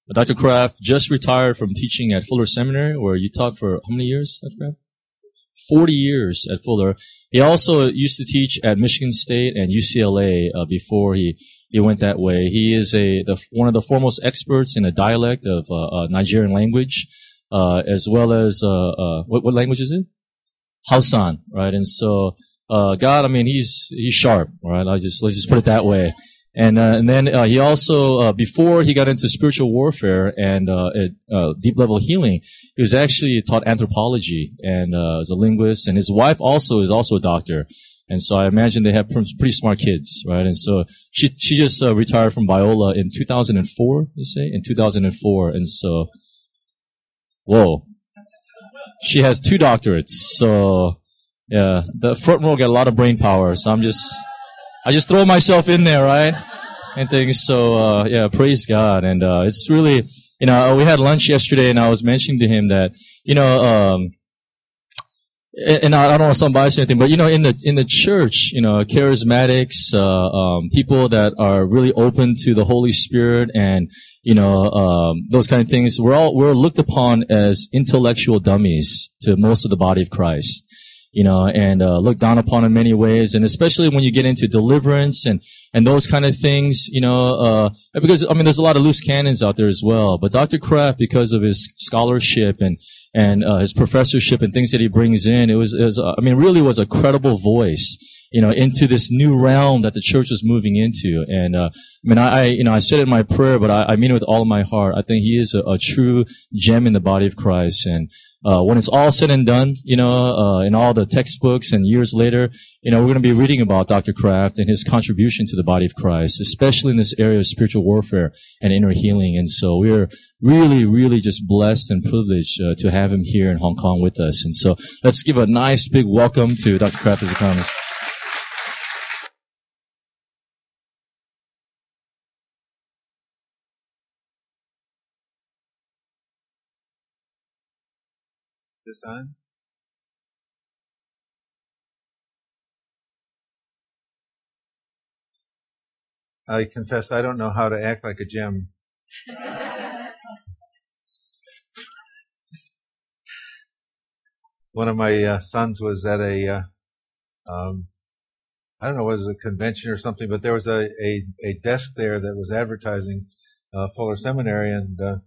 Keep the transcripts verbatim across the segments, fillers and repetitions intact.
Doctor Kraft just retired from teaching at Fuller Seminary, where you taught for how many years, Doctor Kraft? forty years at Fuller. He also used to teach at Michigan State and U C L A uh, before he, he went that way. He is a the, one of the foremost experts in a dialect of uh, uh, Nigerian language, uh, as well as uh, uh, what, what language is it? Hausan, right? And so, uh, God, I mean, he's he's sharp, right? I just let's just put it that way. And uh, and then uh, he also, uh, before he got into spiritual warfare and uh, uh, deep level healing, he was actually taught anthropology and uh, as a linguist. And his wife also is also a doctor. And so I imagine they have pretty smart kids, right? And so she she just uh, retired from Biola in two thousand four, you say? In two thousand four. And so, whoa. She has two doctorates. So, yeah, the front row got a lot of brain power. So I'm just... I just throw myself in there, right? And things. So, uh, yeah, praise God. And, uh, it's really, you know, we had lunch yesterday and I was mentioning to him that, you know, um, and I, I don't want to sound biased or anything, but, you know, in the, in the church, you know, charismatics, uh, um, people that are really open to the Holy Spirit and, you know, um, those kind of things, we're all, we're looked upon as intellectual dummies to most of the body of Christ. You know, and, uh, looked down upon in many ways. And especially when you get into deliverance and, and those kind of things, you know, uh, because, I mean, there's a lot of loose cannons out there as well. But Doctor Kraft, because of his scholarship and, and, uh, his professorship and things that he brings in, it was, it was, uh, I mean, really was a credible voice, you know, into this new realm that the church was moving into. And, uh, I mean, I, I you know, I said it in my prayer, but I, I mean it with all of my heart. I think he is a, a true gem in the body of Christ. And, Uh, when it's all said and done, you know, uh, in all the textbooks and years later, you know, we're going to be reading about Doctor Kraft and his contribution to the body of Christ, especially in this area of spiritual warfare and inner healing. And so we're really, really just blessed and privileged uh, to have him here in Hong Kong with us. And so let's give a nice big welcome to Doctor Kraft as he comes. This on? I confess I don't know how to act like a gem. One of my uh, sons was at a, uh, um, I don't know, was it a convention or something, but there was a, a, a desk there that was advertising uh, Fuller Seminary, and uh,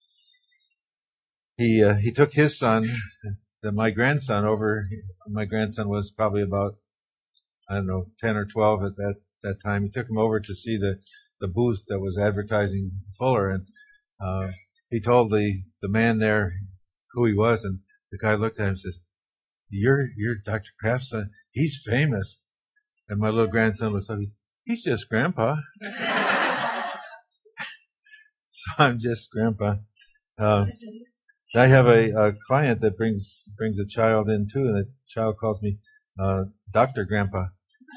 He, uh, he took his son, the, my grandson over, my grandson was probably about, I don't know, ten or twelve at that, that time. He took him over to see the, the booth that was advertising Fuller, and, uh, he told the, the man there who he was, and the guy looked at him and says, you're, you're Doctor Kraft's son. He's famous. And my little grandson looks up, he's, he's just Grandpa. So I'm just Grandpa. Um, I have a, a client that brings brings a child in too, and the child calls me uh, Doctor Grandpa.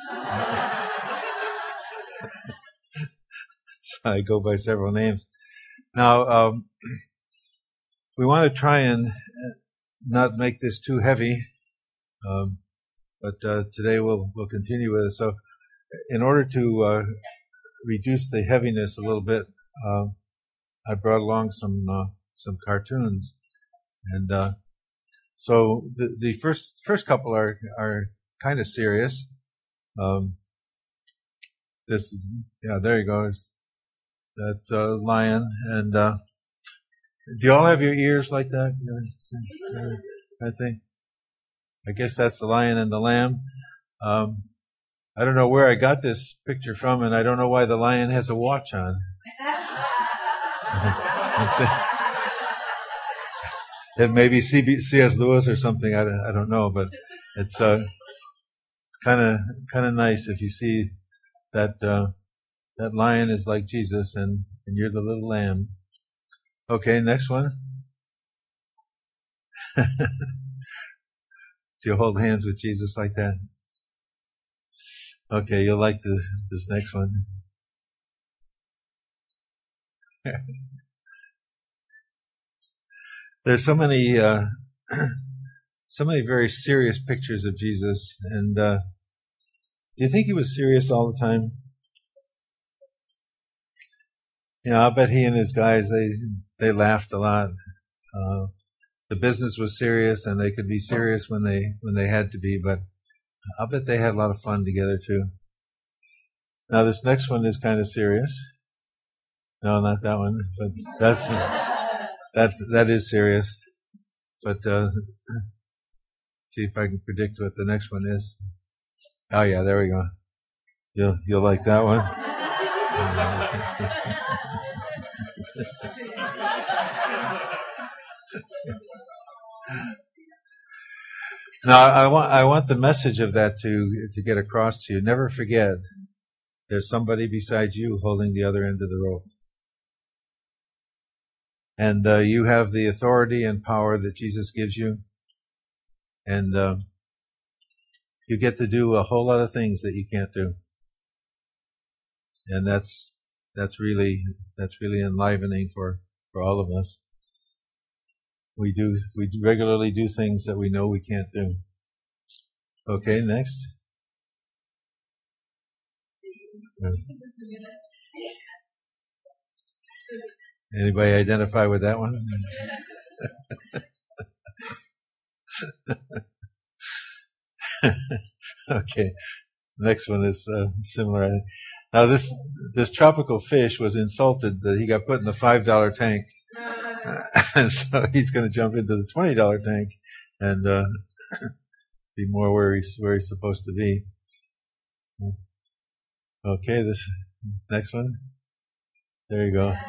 So I go by several names. Now um, we want to try and not make this too heavy, um, but uh, today we'll we'll continue with it. So, in order to uh, reduce the heaviness a little bit, uh, I brought along some uh, some cartoons. And, uh, so the, the first, first couple are, are kind of serious. Um, this, yeah, there you go. That, uh, lion. And, uh, do you all have your ears like that? I think. I guess that's the lion and the lamb. Um, I don't know where I got this picture from, and I don't know why the lion has a watch on. It may be C S Lewis or something. I don't, I don't know, but it's uh, it's kind of kind of nice if you see that uh, that lion is like Jesus, and, and you're the little lamb. Okay, next one. Do you hold hands with Jesus like that? Okay, you'll like the, this next one. There's so many, uh, so many very serious pictures of Jesus, and uh, do you think he was serious all the time? you know, I bet he and his guys, they, they laughed a lot. Uh, the business was serious, and they could be serious when they, when they had to be, but I bet they had a lot of fun together too. Now this next one is kind of serious. No, not that one, but that's, that's, that is serious. But, uh, see if I can predict what the next one is. Oh yeah, there we go. You'll, you'll like that one. Now, I want, I want the message of that to, to get across to you. Never forget, there's somebody beside you holding the other end of the rope. And, uh, you have the authority and power that Jesus gives you. And, uh, you get to do a whole lot of things that you can't do. And that's, that's really, that's really enlivening for, for all of us. We do, we regularly do things that we know we can't do. Okay, next. Anybody identify with that one? Okay, next one is uh, similar. Now this this tropical fish was insulted that he got put in the five dollar tank, and so he's going to jump into the twenty dollar tank and uh, be more where he's where he's supposed to be. So, okay, this next one. There you go.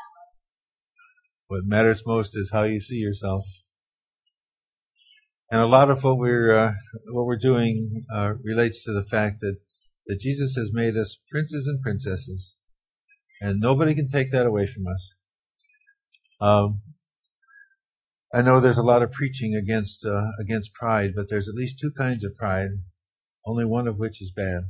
What matters most is how you see yourself. And a lot of what we're uh, what we're doing uh, relates to the fact that, that Jesus has made us princes and princesses, and nobody can take that away from us. Um, I know there's a lot of preaching against uh, against pride, but there's at least two kinds of pride, only one of which is bad.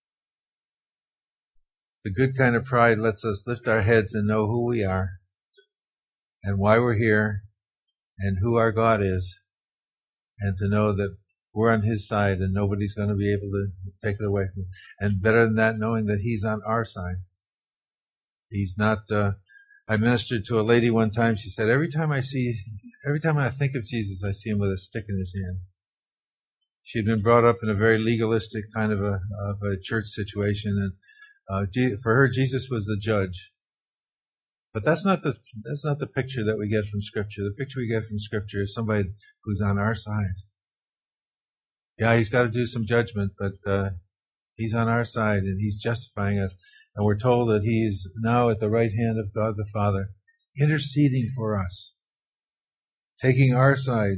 The good kind of pride lets us lift our heads and know who we are, and why we're here, and who our God is. And to know that we're on His side and nobody's going to be able to take it away from Him. And better than that, knowing that He's on our side. He's not, uh, I ministered to a lady one time. She said, every time I see, every time I think of Jesus, I see Him with a stick in His hand. She had been brought up in a very legalistic kind of a, of a church situation. And, uh, for her, Jesus was the judge. But that's not the, that's not the picture that we get from Scripture. The picture we get from Scripture is somebody who's on our side. Yeah, He's got to do some judgment, but, uh, He's on our side and He's justifying us. And we're told that He is now at the right hand of God the Father, interceding for us, taking our side,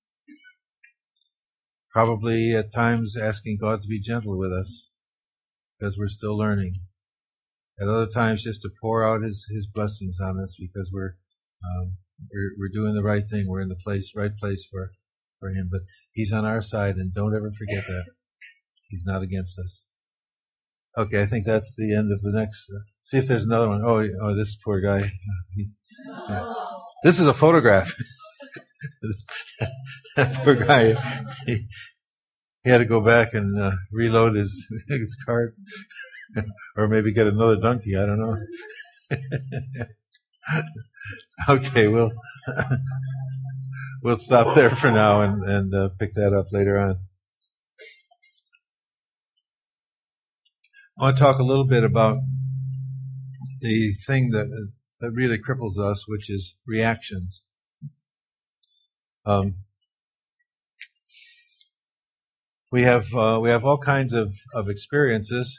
probably at times asking God to be gentle with us because we're still learning. At other times, just to pour out His, His blessings on us because we're, um, we're, we're doing the right thing. We're in the place, right place for, for Him. But He's on our side, and don't ever forget that. He's not against us. Okay, I think that's the end of the next. Uh, see if there's another one. Oh, oh, this poor guy. He, yeah. This is a photograph. That poor guy. He, he had to go back and uh, reload his his cart. Or maybe get another donkey, I don't know. Okay, we'll we'll stop there for now and, and uh, pick that up later on. I want to talk a little bit about the thing that that really cripples us, which is reactions. Um, we have uh, we have all kinds of, of experiences.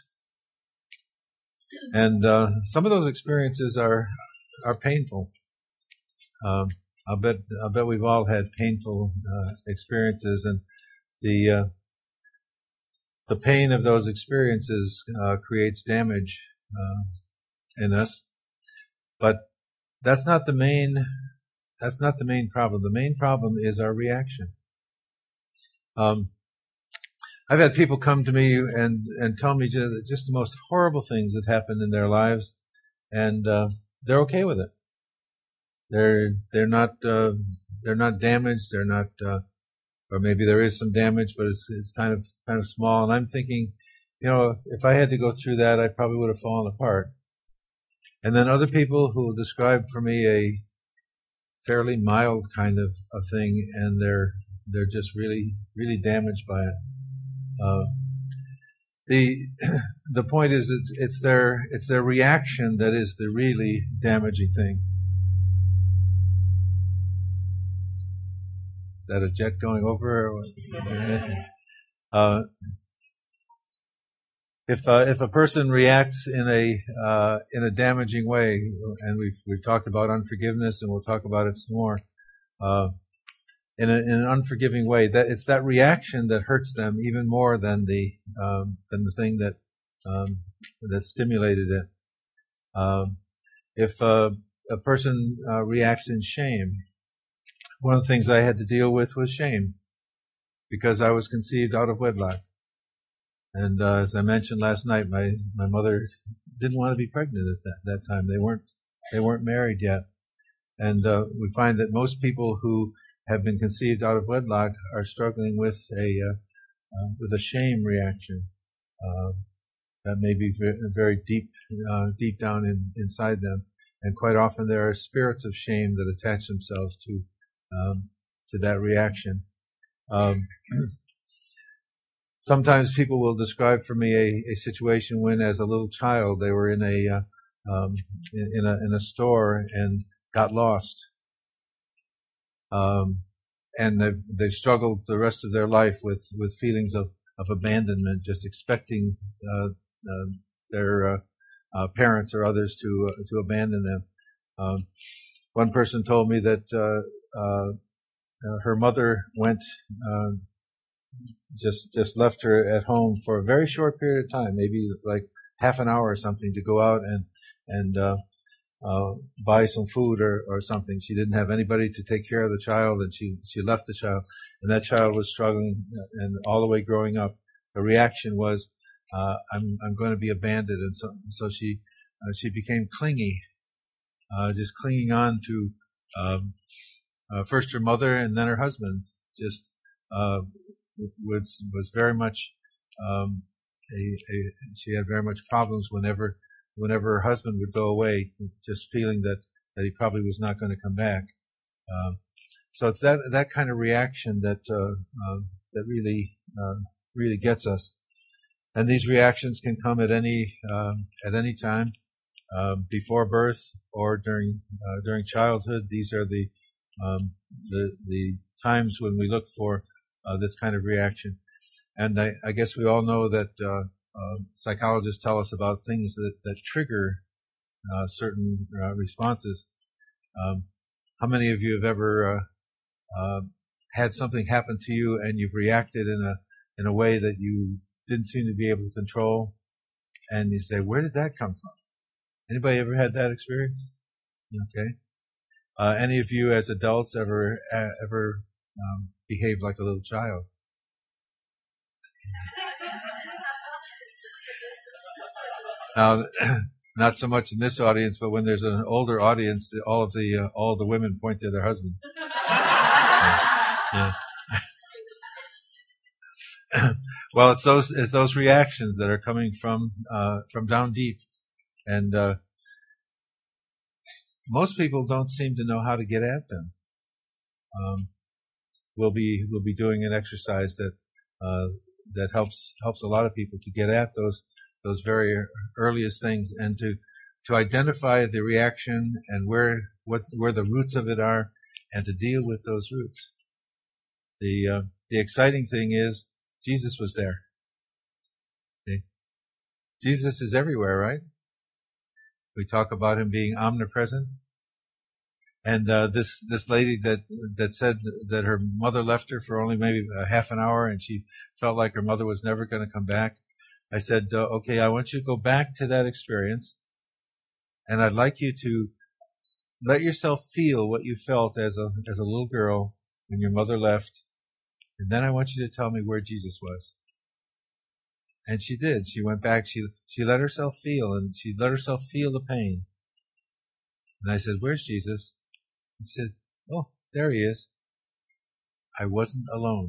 And uh, some of those experiences are are painful. Um, I'll bet I'll bet we've all had painful uh, experiences, and the uh, the pain of those experiences uh, creates damage uh, in us. But that's not the main that's not the main problem. The main problem is our reaction. Um, I've had people come to me and, and tell me just, just the most horrible things that happened in their lives, and uh, they're okay with it. They're they're not uh, they're not damaged. They're not, uh, or maybe there is some damage, but it's it's kind of kind of small. And I'm thinking, you know, if, if I had to go through that, I probably would have fallen apart. And then other people who will describe for me a fairly mild kind of, of thing, and they're they're just really really damaged by it. Uh, the the point is, it's it's their it's their reaction that is the really damaging thing. Is that a jet going over? Or uh, if uh, if a person reacts in a uh, in a damaging way, and we've we've talked about unforgiveness, and we'll talk about it some more. Uh, in, a, in an unforgiving way, that it's that reaction that hurts them even more than the um, than the thing that um, that stimulated it. Um, if uh, a person uh, reacts in shame, one of the things I had to deal with was shame, because I was conceived out of wedlock. And uh, as I mentioned last night, my, my mother didn't want to be pregnant at that, that time. They weren't they weren't married yet. And uh, we find that most people who have been conceived out of wedlock are struggling with a uh, uh, with a shame reaction uh, that may be very, very deep uh, deep down in, inside them. And quite often there are spirits of shame that attach themselves to um, to that reaction. Um, Sometimes people will describe for me a, a situation when, as a little child, they were in a uh, um, in, in a in a store and got lost, um, and they've they've struggled the rest of their life with, with feelings of, of abandonment, just expecting uh, uh, their uh, uh, parents or others to uh, to abandon them. Um, one person told me that uh, uh, her mother went. Uh, just just left her at home for a very short period of time, maybe like half an hour or something, to go out and and uh, uh, buy some food or, or something. She didn't have anybody to take care of the child, and she, she left the child, and that child was struggling, and all the way growing up, the reaction was, uh, I'm I'm going to be abandoned, and so so she uh, she became clingy, uh, just clinging on to um, uh, first her mother and then her husband, just. Uh, was was very much um, a, a she had very much problems whenever whenever her husband would go away, just feeling that, that he probably was not going to come back. Um, so it's that that kind of reaction that uh, uh, that really uh, really gets us, and these reactions can come at any um, at any time, uh, before birth or during uh, during childhood. These are the um, the the times when we look for Uh, this kind of reaction. And I, I guess we all know that uh, uh, psychologists tell us about things that, that trigger uh, certain uh, responses. Um, how many of you have ever uh, uh, had something happen to you and you've reacted in a in a way that you didn't seem to be able to control, and you say, where did that come from? Anybody ever had that experience? Okay. Uh, any of you as adults ever uh, ever um, behave like a little child? Now, not so much in this audience, but when there's an older audience, all of the uh, all of the women point to their husband. Yeah. Well, it's those it's those reactions that are coming from uh, from down deep, and uh, most people don't seem to know how to get at them. Um, We'll be we'll be doing an exercise that uh, that helps helps a lot of people to get at those those very earliest things, and to to identify the reaction and where what where the roots of it are, and to deal with those roots. The uh, the exciting thing is Jesus was there. Okay? Jesus is everywhere, right? We talk about him being omnipresent. And uh, this this lady that that said that her mother left her for only maybe a half an hour, and she felt like her mother was never going to come back. I said, uh, okay, I want you to go back to that experience, and I'd like you to let yourself feel what you felt as a as a little girl when your mother left, and then I want you to tell me where Jesus was. And she did. She went back. She she let herself feel, and she let herself feel the pain. And I said, where's Jesus? He said, oh, there he is. I wasn't alone.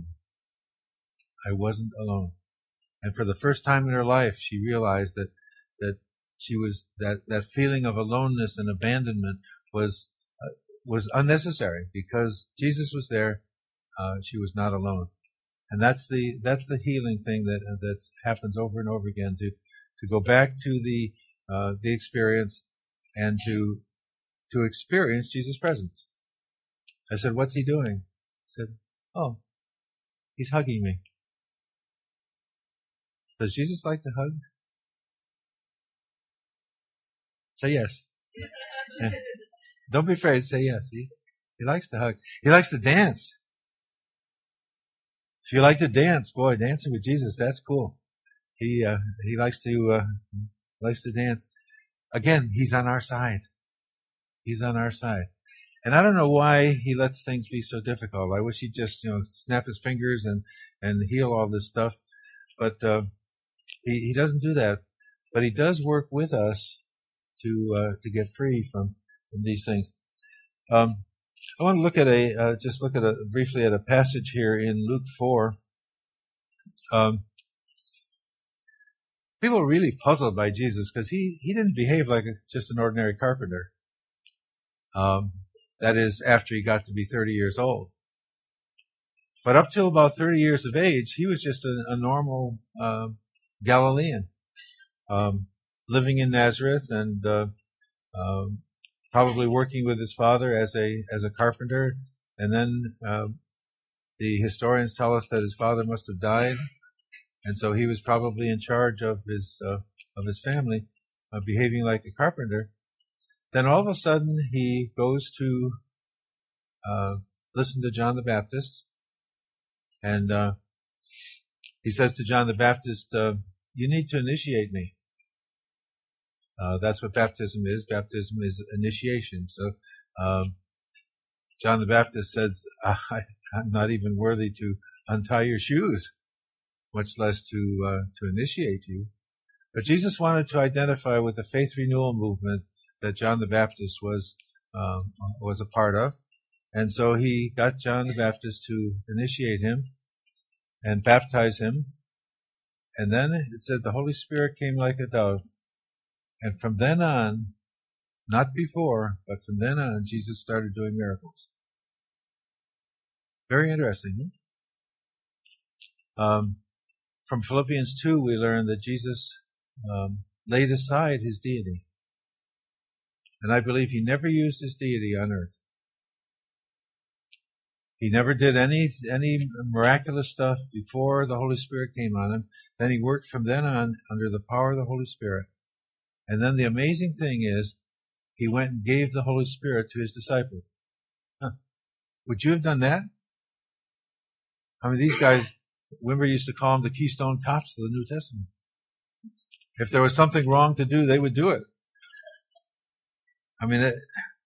I wasn't alone. And for the first time in her life, she realized that, that She was that, that feeling of aloneness and abandonment was uh, was unnecessary because Jesus was there. Uh, she was not alone, and that's the that's the healing thing that uh, that happens over and over again. To to go back to the uh, the experience and to to experience Jesus' presence. I said, "What's he doing?" I said, "Oh, he's hugging me." Does Jesus like to hug? Say yes. Yeah. Don't be afraid. Say yes. He, he likes to hug. He likes to dance. If you like to dance, boy, dancing with Jesus, that's cool. He uh, he likes to uh, likes to dance. Again, he's on our side. He's on our side. And I don't know why he lets things be so difficult. I wish he'd just, you know, snap his fingers and, and heal all this stuff. But uh, he, he doesn't do that. But he does work with us to uh, to get free from, from these things. Um, I want to look at a uh, just look at a briefly at a passage here in Luke four. Um, people are really puzzled by Jesus because he, he didn't behave like a, just an ordinary carpenter. Um, that is, after he got to be thirty years old. But up till about thirty years of age, he was just a, a normal uh, Galilean, um, living in Nazareth and uh, um, probably working with his father as a as a carpenter. And then uh, the historians tell us that his father must have died, and so he was probably in charge of his uh, of his family, uh, behaving like a carpenter. Then all of a sudden he goes to uh, listen to John the Baptist, and uh, he says to John the Baptist, uh, "You need to initiate me." Uh, that's what baptism is. Baptism is initiation. So um, John the Baptist says, I, "I'm not even worthy to untie your shoes, much less to uh, to initiate you." But Jesus wanted to identify with the faith renewal movement that John the Baptist was um, was a part of, and so he got John the Baptist to initiate him and baptize him. And then it said the Holy Spirit came like a dove, and from then on, not before, but from then on, Jesus started doing miracles. Very interesting. Huh? Um, from Philippians two, we learn that Jesus um, laid aside his deity. And I believe he never used his deity on earth. He never did any any miraculous stuff before the Holy Spirit came on him. Then he worked from then on under the power of the Holy Spirit. And then the amazing thing is, he went and gave the Holy Spirit to his disciples. Huh. Would you have done that? I mean, these guys, Wimber used to call them the Keystone Cops of the New Testament. If there was something wrong to do, they would do it. I mean, it,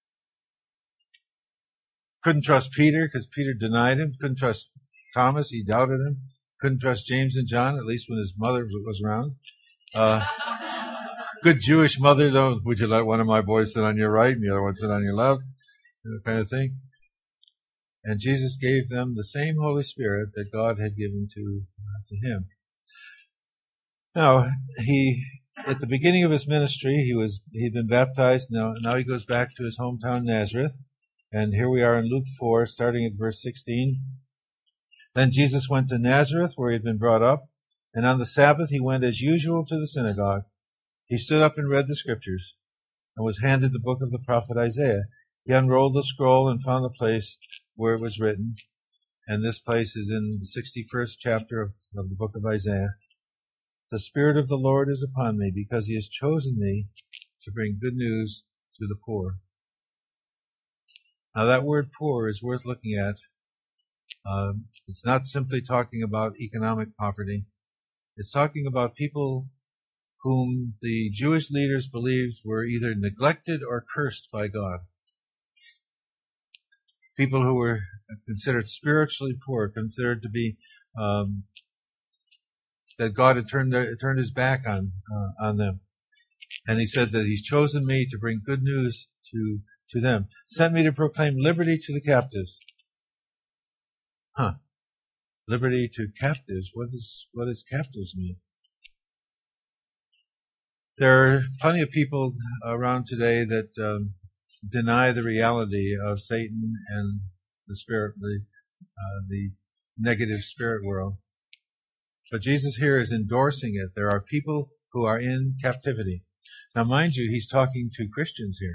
couldn't trust Peter because Peter denied him. Couldn't trust Thomas. He doubted him. Couldn't trust James and John, at least when his mother was around. Uh, good Jewish mother, though. Would you let one of my boys sit on your right and the other one sit on your left? You know, kind of thing. And Jesus gave them the same Holy Spirit that God had given to, uh, to him. Now, he, at the beginning of his ministry, he was, he'd been baptized. Now, now he goes back to his hometown, Nazareth. And here we are in Luke four, starting at verse sixteen. Then Jesus went to Nazareth, where he had been brought up. And on the Sabbath, he went as usual to the synagogue. He stood up and read the scriptures, and was handed the book of the prophet Isaiah. He unrolled the scroll and found the place where it was written. And this place is in the sixty-first chapter of, of the book of Isaiah. The Spirit of the Lord is upon me, because he has chosen me to bring good news to the poor. Now that word poor is worth looking at. Um, it's not simply talking about economic poverty. It's talking about people whom the Jewish leaders believed were either neglected or cursed by God. People who were considered spiritually poor, considered to be um, that God had turned their, turned his back on uh, on them. And he said that he's chosen me to bring good news to to them, sent me to proclaim liberty to the captives. Huh. Liberty to captives. What does, what does captives mean? There are plenty of people around today that um, deny the reality of Satan and the spirit, the uh, the negative spirit world. But Jesus here is endorsing it. There are people who are in captivity. Now, mind you, he's talking to Christians here.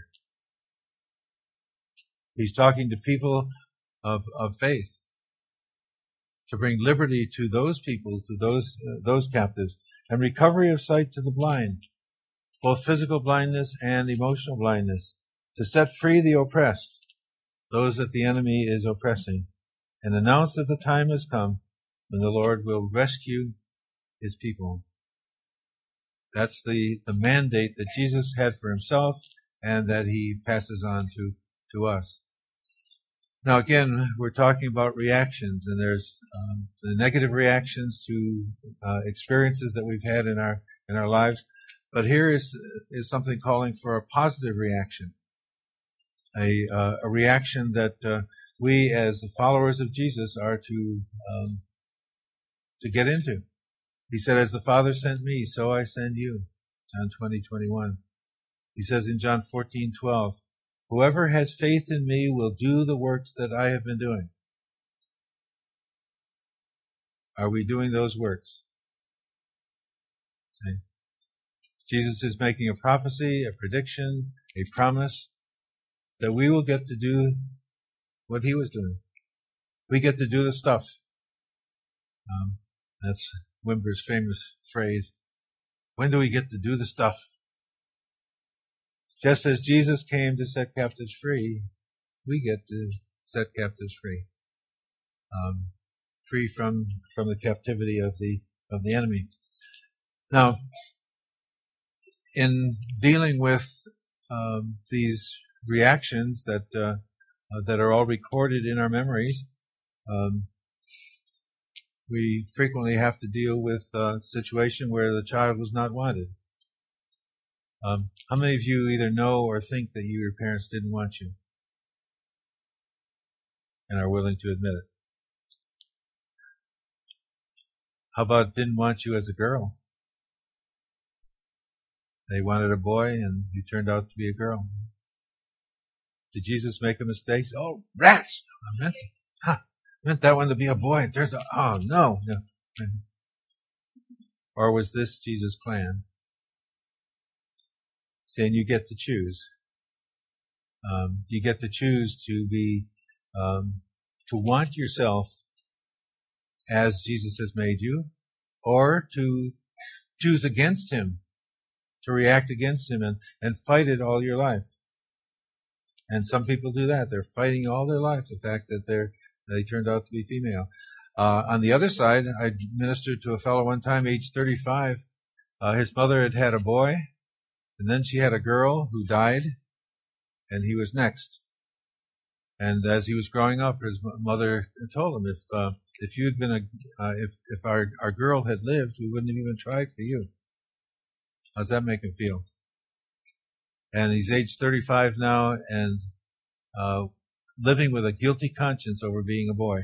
He's talking to people of of faith to bring liberty to those people, to those uh, those captives, and recovery of sight to the blind, both physical blindness and emotional blindness, to set free the oppressed, those that the enemy is oppressing, and announce that the time has come when the Lord will rescue his people. That's the, the mandate that Jesus had for himself and that he passes on to, to us. Now again, we're talking about reactions, and there's um, the negative reactions to uh, experiences that we've had in our in our lives. But here is is something calling for a positive reaction, a uh, a reaction that uh, we as the followers of Jesus are to um, to get into. He said, "As the Father sent me, so I send you." John twenty twenty-one. He says in John fourteen twelve, "Whoever has faith in me will do the works that I have been doing." Are we doing those works? See? Jesus is making a prophecy, a prediction, a promise that we will get to do what he was doing. We get to do the stuff. Um, that's Wimber's famous phrase. When do we get to do the stuff? Just as Jesus came to set captives free, we get to set captives free, um, free from from the captivity of the of the enemy. Now, in dealing with um, these reactions that uh, uh, that are all recorded in our memories, um, we frequently have to deal with a situation where the child was not wanted. Um, how many of you either know or think that you, your parents didn't want you and are willing to admit it? How about didn't want you as a girl? They wanted a boy and you turned out to be a girl. Did Jesus make a mistake? Oh, rats! I meant, huh, I meant that one to be a boy. It turns out, oh, no. no. Or was this Jesus' plan? Saying you get to choose. Um, you get to choose to be, um, to want yourself as Jesus has made you, or to choose against him, to react against him and, and fight it all your life. And some people do that. They're fighting all their life the fact that they're, they turned out to be female. Uh, on the other side, I ministered to a fellow one time, age thirty-five. Uh, his mother had had a boy. And then she had a girl who died, and he was next. And as he was growing up, his mother told him, "If uh, if you'd been a uh, if if our our girl had lived, we wouldn't have even tried for you." How's that make him feel? And he's age thirty-five now, and uh, living with a guilty conscience over being a boy.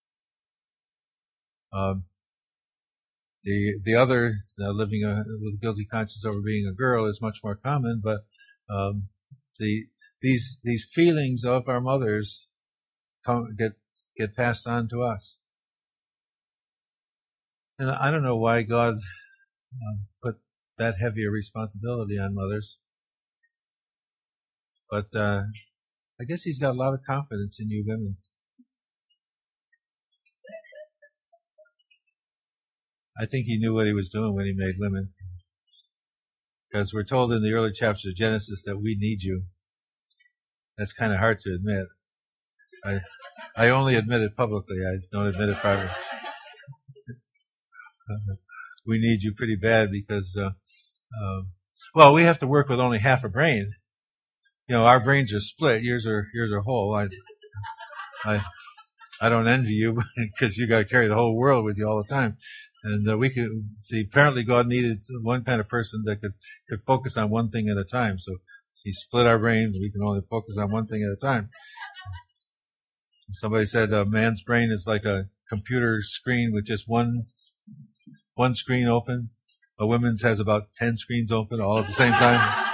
Um, The the other uh, living a, with a guilty conscience over being a girl is much more common, but um, the these these feelings of our mothers come, get get passed on to us. And I don't know why God uh, put that heavy a responsibility on mothers, but uh, I guess He's got a lot of confidence in you women. I think he knew what he was doing when he made women. Because we're told in the early chapters of Genesis that we need you. That's kind of hard to admit. I I only admit it publicly. I don't admit it privately. We need you pretty bad because, uh, uh, well, we have to work with only half a brain. You know, our brains are split. Yours are yours are whole. I I I don't envy you because you got to carry the whole world with you all the time. And uh, we could see, apparently God needed one kind of person that could, could focus on one thing at a time. So he split our brains. We can only focus on one thing at a time. Somebody said a man's brain is like a computer screen with just one, one screen open. a women's has about ten screens open all at the same time.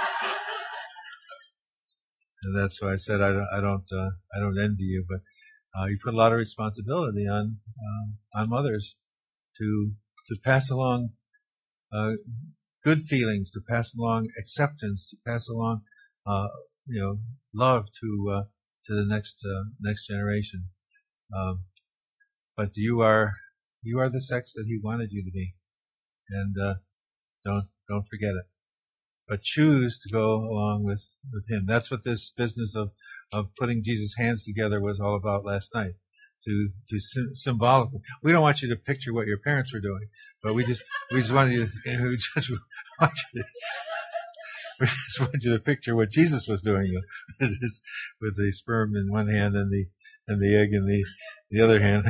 And that's why I said I don't, I don't, uh, I don't envy you, but uh, you put a lot of responsibility on uh, on mothers to to pass along uh, good feelings, to pass along acceptance, to pass along, uh, you know, love to uh, to the next uh, next generation. Um, but you are you are the sex that He wanted you to be, and uh, don't don't forget it. But choose to go along with, with Him. That's what this business of, of putting Jesus' hands together was all about last night. To, to sim- symbolically. We don't want you to picture what your parents were doing, but we just, we just want you to, we just want you to, we just want you to picture what Jesus was doing with the sperm in one hand and the, and the egg in the, the other hand.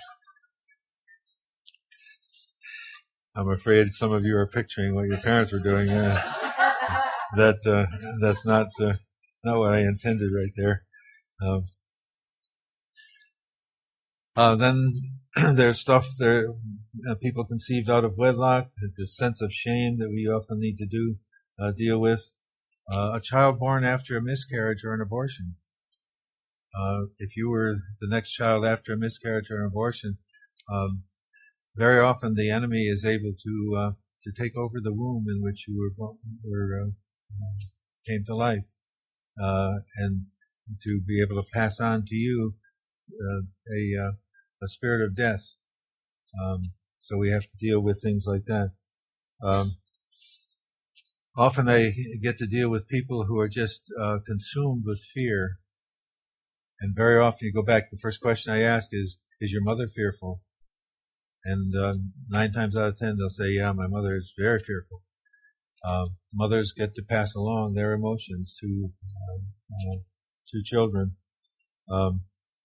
I'm afraid some of you are picturing what your parents were doing. Uh, That uh, that's not uh, not what I intended right there. Um, uh, then there's stuff there uh, people conceived out of wedlock. The sense of shame that we often need to do uh, deal with. Uh, a child born after a miscarriage or an abortion. Uh, if you were the next child after a miscarriage or an abortion, um, very often the enemy is able to uh, to take over the womb in which you were were. Uh, came to life, uh, and to be able to pass on to you uh, a uh, a spirit of death. Um, so we have to deal with things like that. Um, often I get to deal with people who are just uh, consumed with fear, and very often you go back. The first question I ask is, "Is your mother fearful?" And uh, nine times out of ten they'll say, "Yeah, my mother is very fearful." Uh, mothers get to pass along their emotions to uh, uh, to children. Um,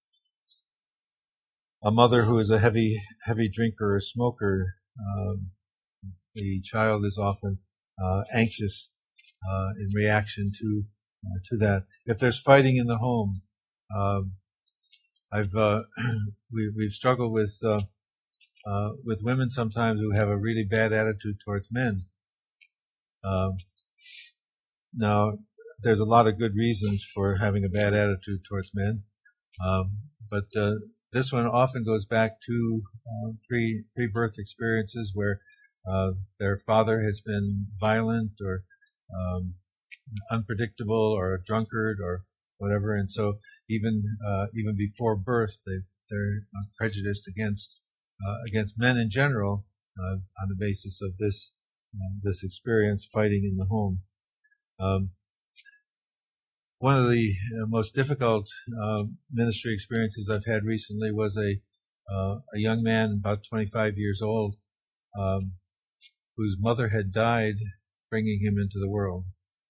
a mother who is a heavy heavy drinker or smoker, um, the child is often uh, anxious uh, in reaction to uh, to that. If there's fighting in the home, um, I've uh, we, we've struggled with uh, uh, with women sometimes who have a really bad attitude towards men. Um, now, there's a lot of good reasons for having a bad attitude towards men, um, but uh, this one often goes back to uh, pre pre-birth experiences where uh, their father has been violent or um, unpredictable or a drunkard or whatever, and so even uh, even before birth, they they're prejudiced against uh, against men in general uh, on the basis of this. Uh, this experience fighting in the home. Um, one of the uh, most difficult uh, ministry experiences I've had recently was a uh, a young man about twenty-five years old um, whose mother had died bringing him into the world.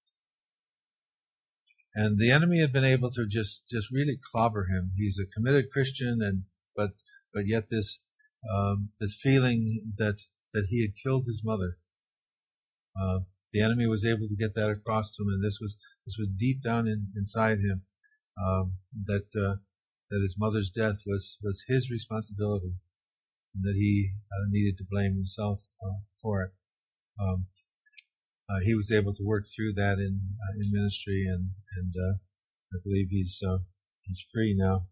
And the enemy had been able to just, just really clobber him. He's a committed Christian, and but but yet this um, this feeling that that he had killed his mother. Uh, the enemy was able to get that across to him, and this was this was deep down in, inside him um, that uh, that his mother's death was was his responsibility, and that he uh, needed to blame himself uh, for it. Um, uh, he was able to work through that in uh, in ministry, and and uh, I believe he's uh, he's free now.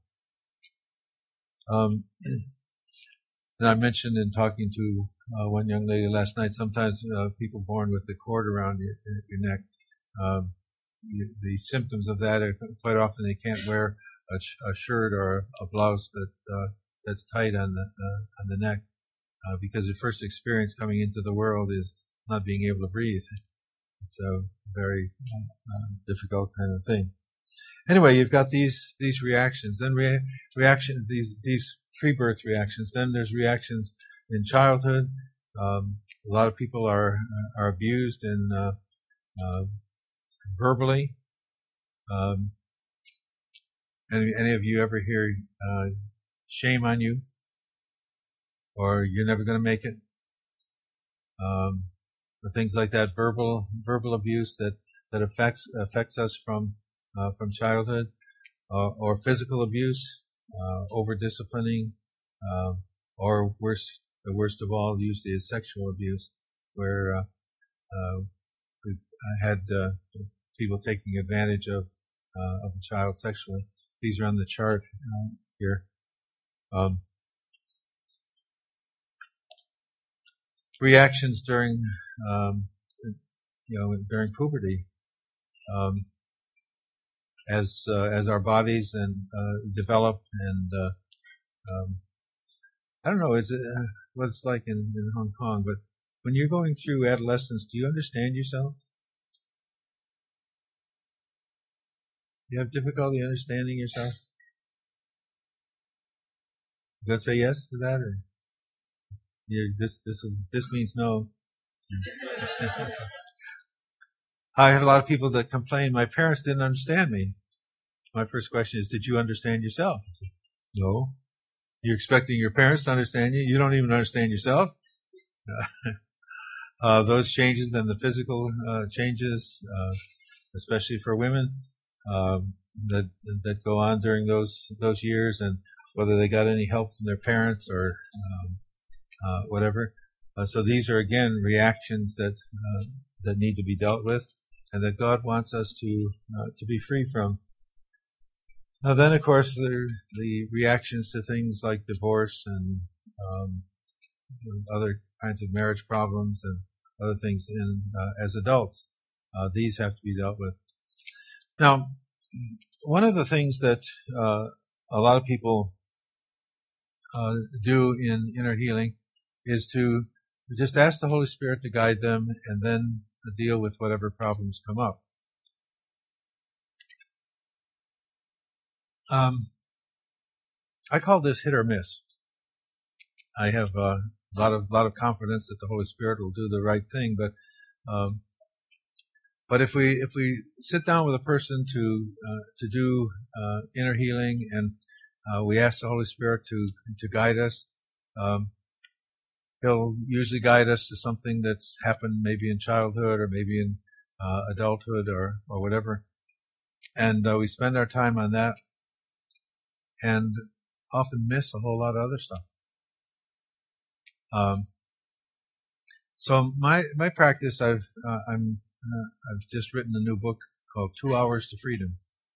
Um, and I mentioned in talking to Uh, one young lady last night, sometimes uh, people born with the cord around your, your neck, um, the, the symptoms of that are quite often they can't wear a, sh- a shirt or a, a blouse that uh, that's tight on the uh, on the neck uh, because their first experience coming into the world is not being able to breathe. It's a very uh, difficult kind of thing. Anyway, you've got these these reactions, then re- reaction these these pre-birth reactions. Then there's reactions in childhood. Um, a lot of people are are abused and uh, uh, verbally. Um, any any of you ever hear uh, shame on you, or you're never going to make it? Um, things like that, verbal verbal abuse that that affects affects us from uh, from childhood, uh, or physical abuse, uh, over disciplining, uh, or worse. The worst of all usually is sexual abuse. where uh, uh, we've had uh, people taking advantage of uh, of a child sexually. These are on the chart uh, here. Um, reactions during, um, you know, during puberty, um, as uh, as our bodies and uh, develop, and uh, um, I don't know, is it uh, what it's like in, in Hong Kong? But when you're going through adolescence, do you understand yourself? Do you have difficulty understanding yourself? You gonna say yes to that, or you, this this this means no? I have a lot of people that complain, my parents didn't understand me. My first question is, did you understand yourself? No. You're expecting your parents to understand you? You don't even understand yourself? uh, those changes and the physical uh, changes, uh, especially for women, um, that that go on during those those years, and whether they got any help from their parents or um, uh, whatever. Uh, so these are, again, reactions that uh, that need to be dealt with, and that God wants us to uh, to be free from. Now then, of course, there are the reactions to things like divorce and um, other kinds of marriage problems and other things in uh, as adults. Uh, these have to be dealt with. Now, one of the things that uh, a lot of people uh, do in inner healing is to just ask the Holy Spirit to guide them and then to deal with whatever problems come up. Um, I call this hit or miss. I have uh, a lot of lot of confidence that the Holy Spirit will do the right thing, but um, but if we if we sit down with a person to uh, to do uh, inner healing, and uh, we ask the Holy Spirit to to guide us, um, He'll usually guide us to something that's happened maybe in childhood or maybe in uh, adulthood or or whatever, and uh, we spend our time on that, and often miss a whole lot of other stuff. Um, so my my practice, I've uh, I'm uh, I've just written a new book called Two Hours to Freedom.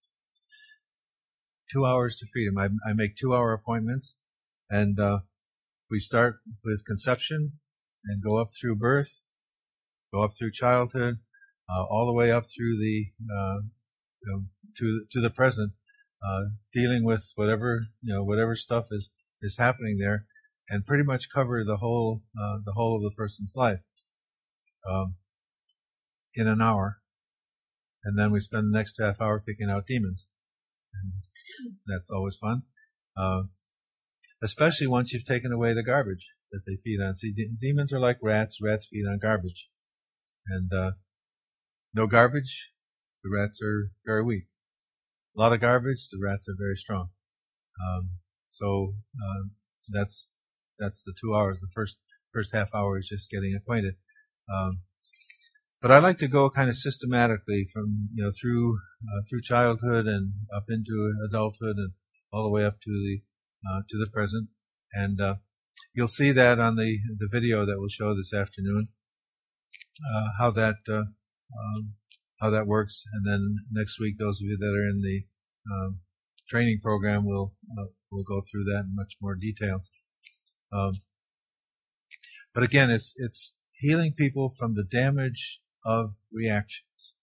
Two Hours to Freedom. I, I make two hour appointments, and uh, we start with conception and go up through birth, go up through childhood, uh, all the way up through the uh, you know, to to the present. Uh, dealing with whatever, you know, whatever stuff is, is happening there, and pretty much cover the whole, uh, the whole of the person's life, um, in an hour. And then we spend the next half hour kicking out demons. And that's always fun. Uh, especially once you've taken away the garbage that they feed on. See, de- demons are like rats. Rats feed on garbage. And, uh, no garbage, the rats are very weak. A lot of garbage, the rats are very strong. Um, so uh, that's that's the two hours. The first first half hour is just getting acquainted. Um, but I like to go kind of systematically from you know through uh, through childhood and up into adulthood and all the way up to the uh, to the present. And uh, you'll see that on the the video that we'll show this afternoon. Uh, how that uh, um, how that works, and then next week, those of you that are in the um, training program will uh, will go through that in much more detail. Um, but again, it's it's healing people from the damage of reactions.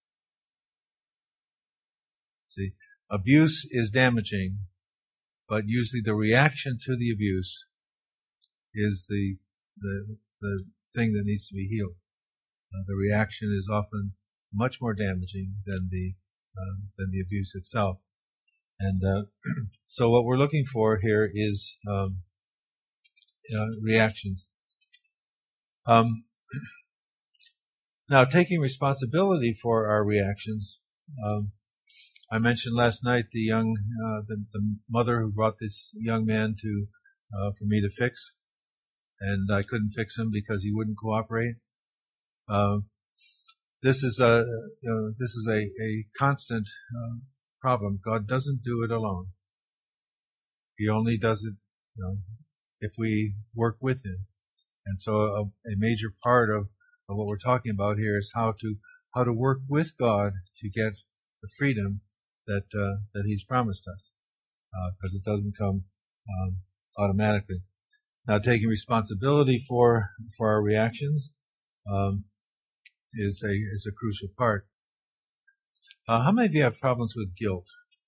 See, abuse is damaging, but usually the reaction to the abuse is the the the thing that needs to be healed. Uh, the reaction is often much more damaging than the uh, than the abuse itself, and uh, so what we're looking for here is um, uh, reactions. Um, now, taking responsibility for our reactions. Um, I mentioned last night the young uh, the, the mother who brought this young man to uh, for me to fix, and I couldn't fix him because he wouldn't cooperate. Uh, This is a you know, this is a a constant uh, problem. God doesn't do it alone. He only does it you know, if we work with Him. And so, a, a major part of But what we're talking about here is how to how to work with God to get the freedom that uh, that He's promised us, because uh, it doesn't come um, automatically. Now, taking responsibility for for our reactions um, is a is a crucial part. Uh, how many of you have problems with guilt?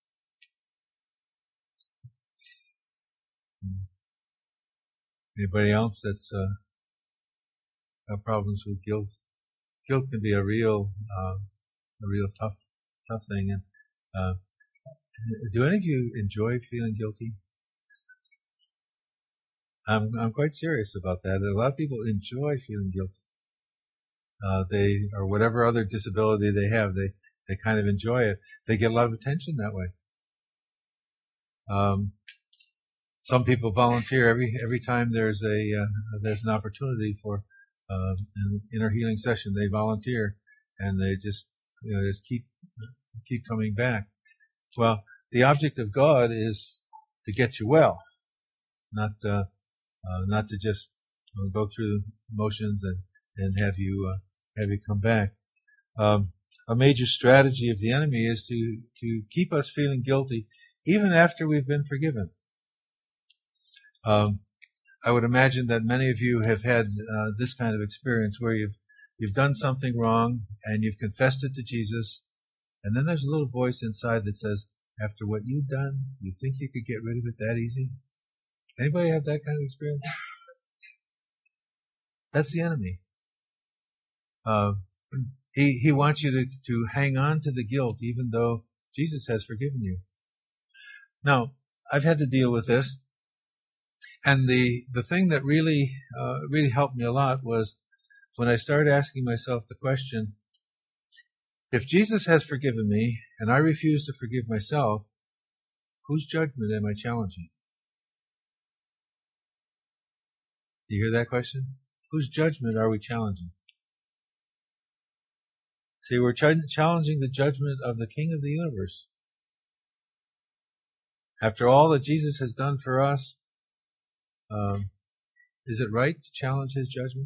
Anybody else that's uh, have problems with guilt? Guilt can be a real, uh, a real tough, tough thing. And uh, do any of you enjoy feeling guilty? I'm I'm quite serious about that. A lot of people enjoy feeling guilty. Uh, they or whatever other disability they have, they they kind of enjoy it. They get a lot of attention that way. Um, some people volunteer every every time there's a uh, there's an opportunity for uh, an inner healing session. They volunteer and they just you know just keep keep coming back. Well, the object of God is to get you well, not uh, uh, not to just uh, go through motions and and have you uh, have you come back. Um, a major strategy of the enemy is to to keep us feeling guilty even after we've been forgiven. Um, I would imagine that many of you have had uh, this kind of experience where you've you've done something wrong and you've confessed it to Jesus, and then there's a little voice inside that says, "After what you've done, you think you could get rid of it that easy?" Anybody have that kind of experience? That's the enemy. Uh, he he wants you to to hang on to the guilt, even though Jesus has forgiven you. Now, I've had to deal with this. And the, the thing that really, uh, really helped me a lot was when I started asking myself the question, if Jesus has forgiven me and I refuse to forgive myself, whose judgment am I challenging? Do you hear that question? Whose judgment are we challenging? See, we're ch- challenging the judgment of the King of the universe. After all that Jesus has done for us, Um, is it right to challenge his judgment?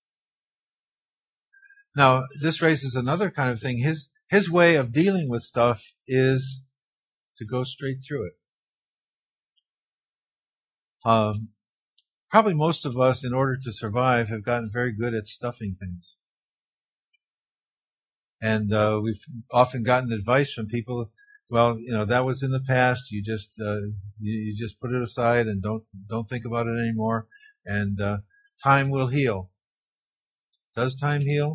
Now, this raises another kind of thing. His his way of dealing with stuff is to go straight through it. Um, probably most of us, in order to survive, have gotten very good at stuffing things. And uh, we've often gotten advice from people, well, you know, that was in the past. You just uh, you, you just put it aside and don't don't think about it anymore. And uh, time will heal. Does time heal?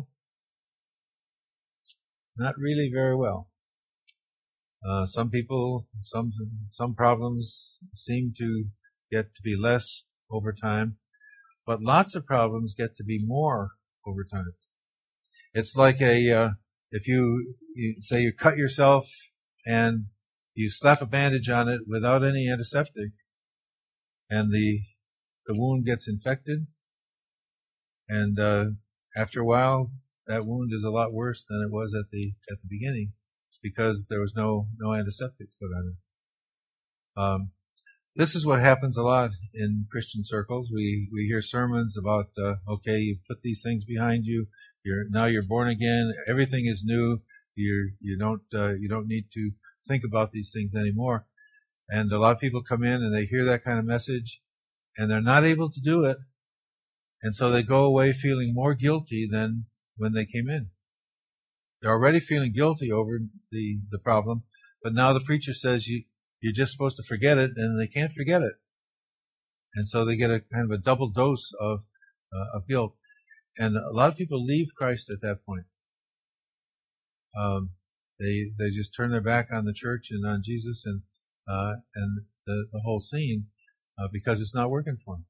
Not really very well. Uh, some people, some some problems seem to get to be less over time, but lots of problems get to be more over time. It's like a uh, if you, you say you cut yourself and you slap a bandage on it without any antiseptic, and the the wound gets infected, and uh, after a while, that wound is a lot worse than it was at the at the beginning, because there was no no antiseptic put on it. Um, this is what happens a lot in Christian circles. We we hear sermons about uh, okay, you put these things behind you. You're now you're born again. Everything is new. You you don't uh, you don't need to think about these things anymore. And a lot of people come in and they hear that kind of message, and they're not able to do it, and so they go away feeling more guilty than when they came in. They're already feeling guilty over the the problem, but now the preacher says you you're just supposed to forget it, and they can't forget it, and so they get a kind of a double dose of uh, of guilt. And a lot of people leave Christ at that point. Um, they they just turn their back on the church and on Jesus and uh, and the, the whole scene uh, because it's not working for them.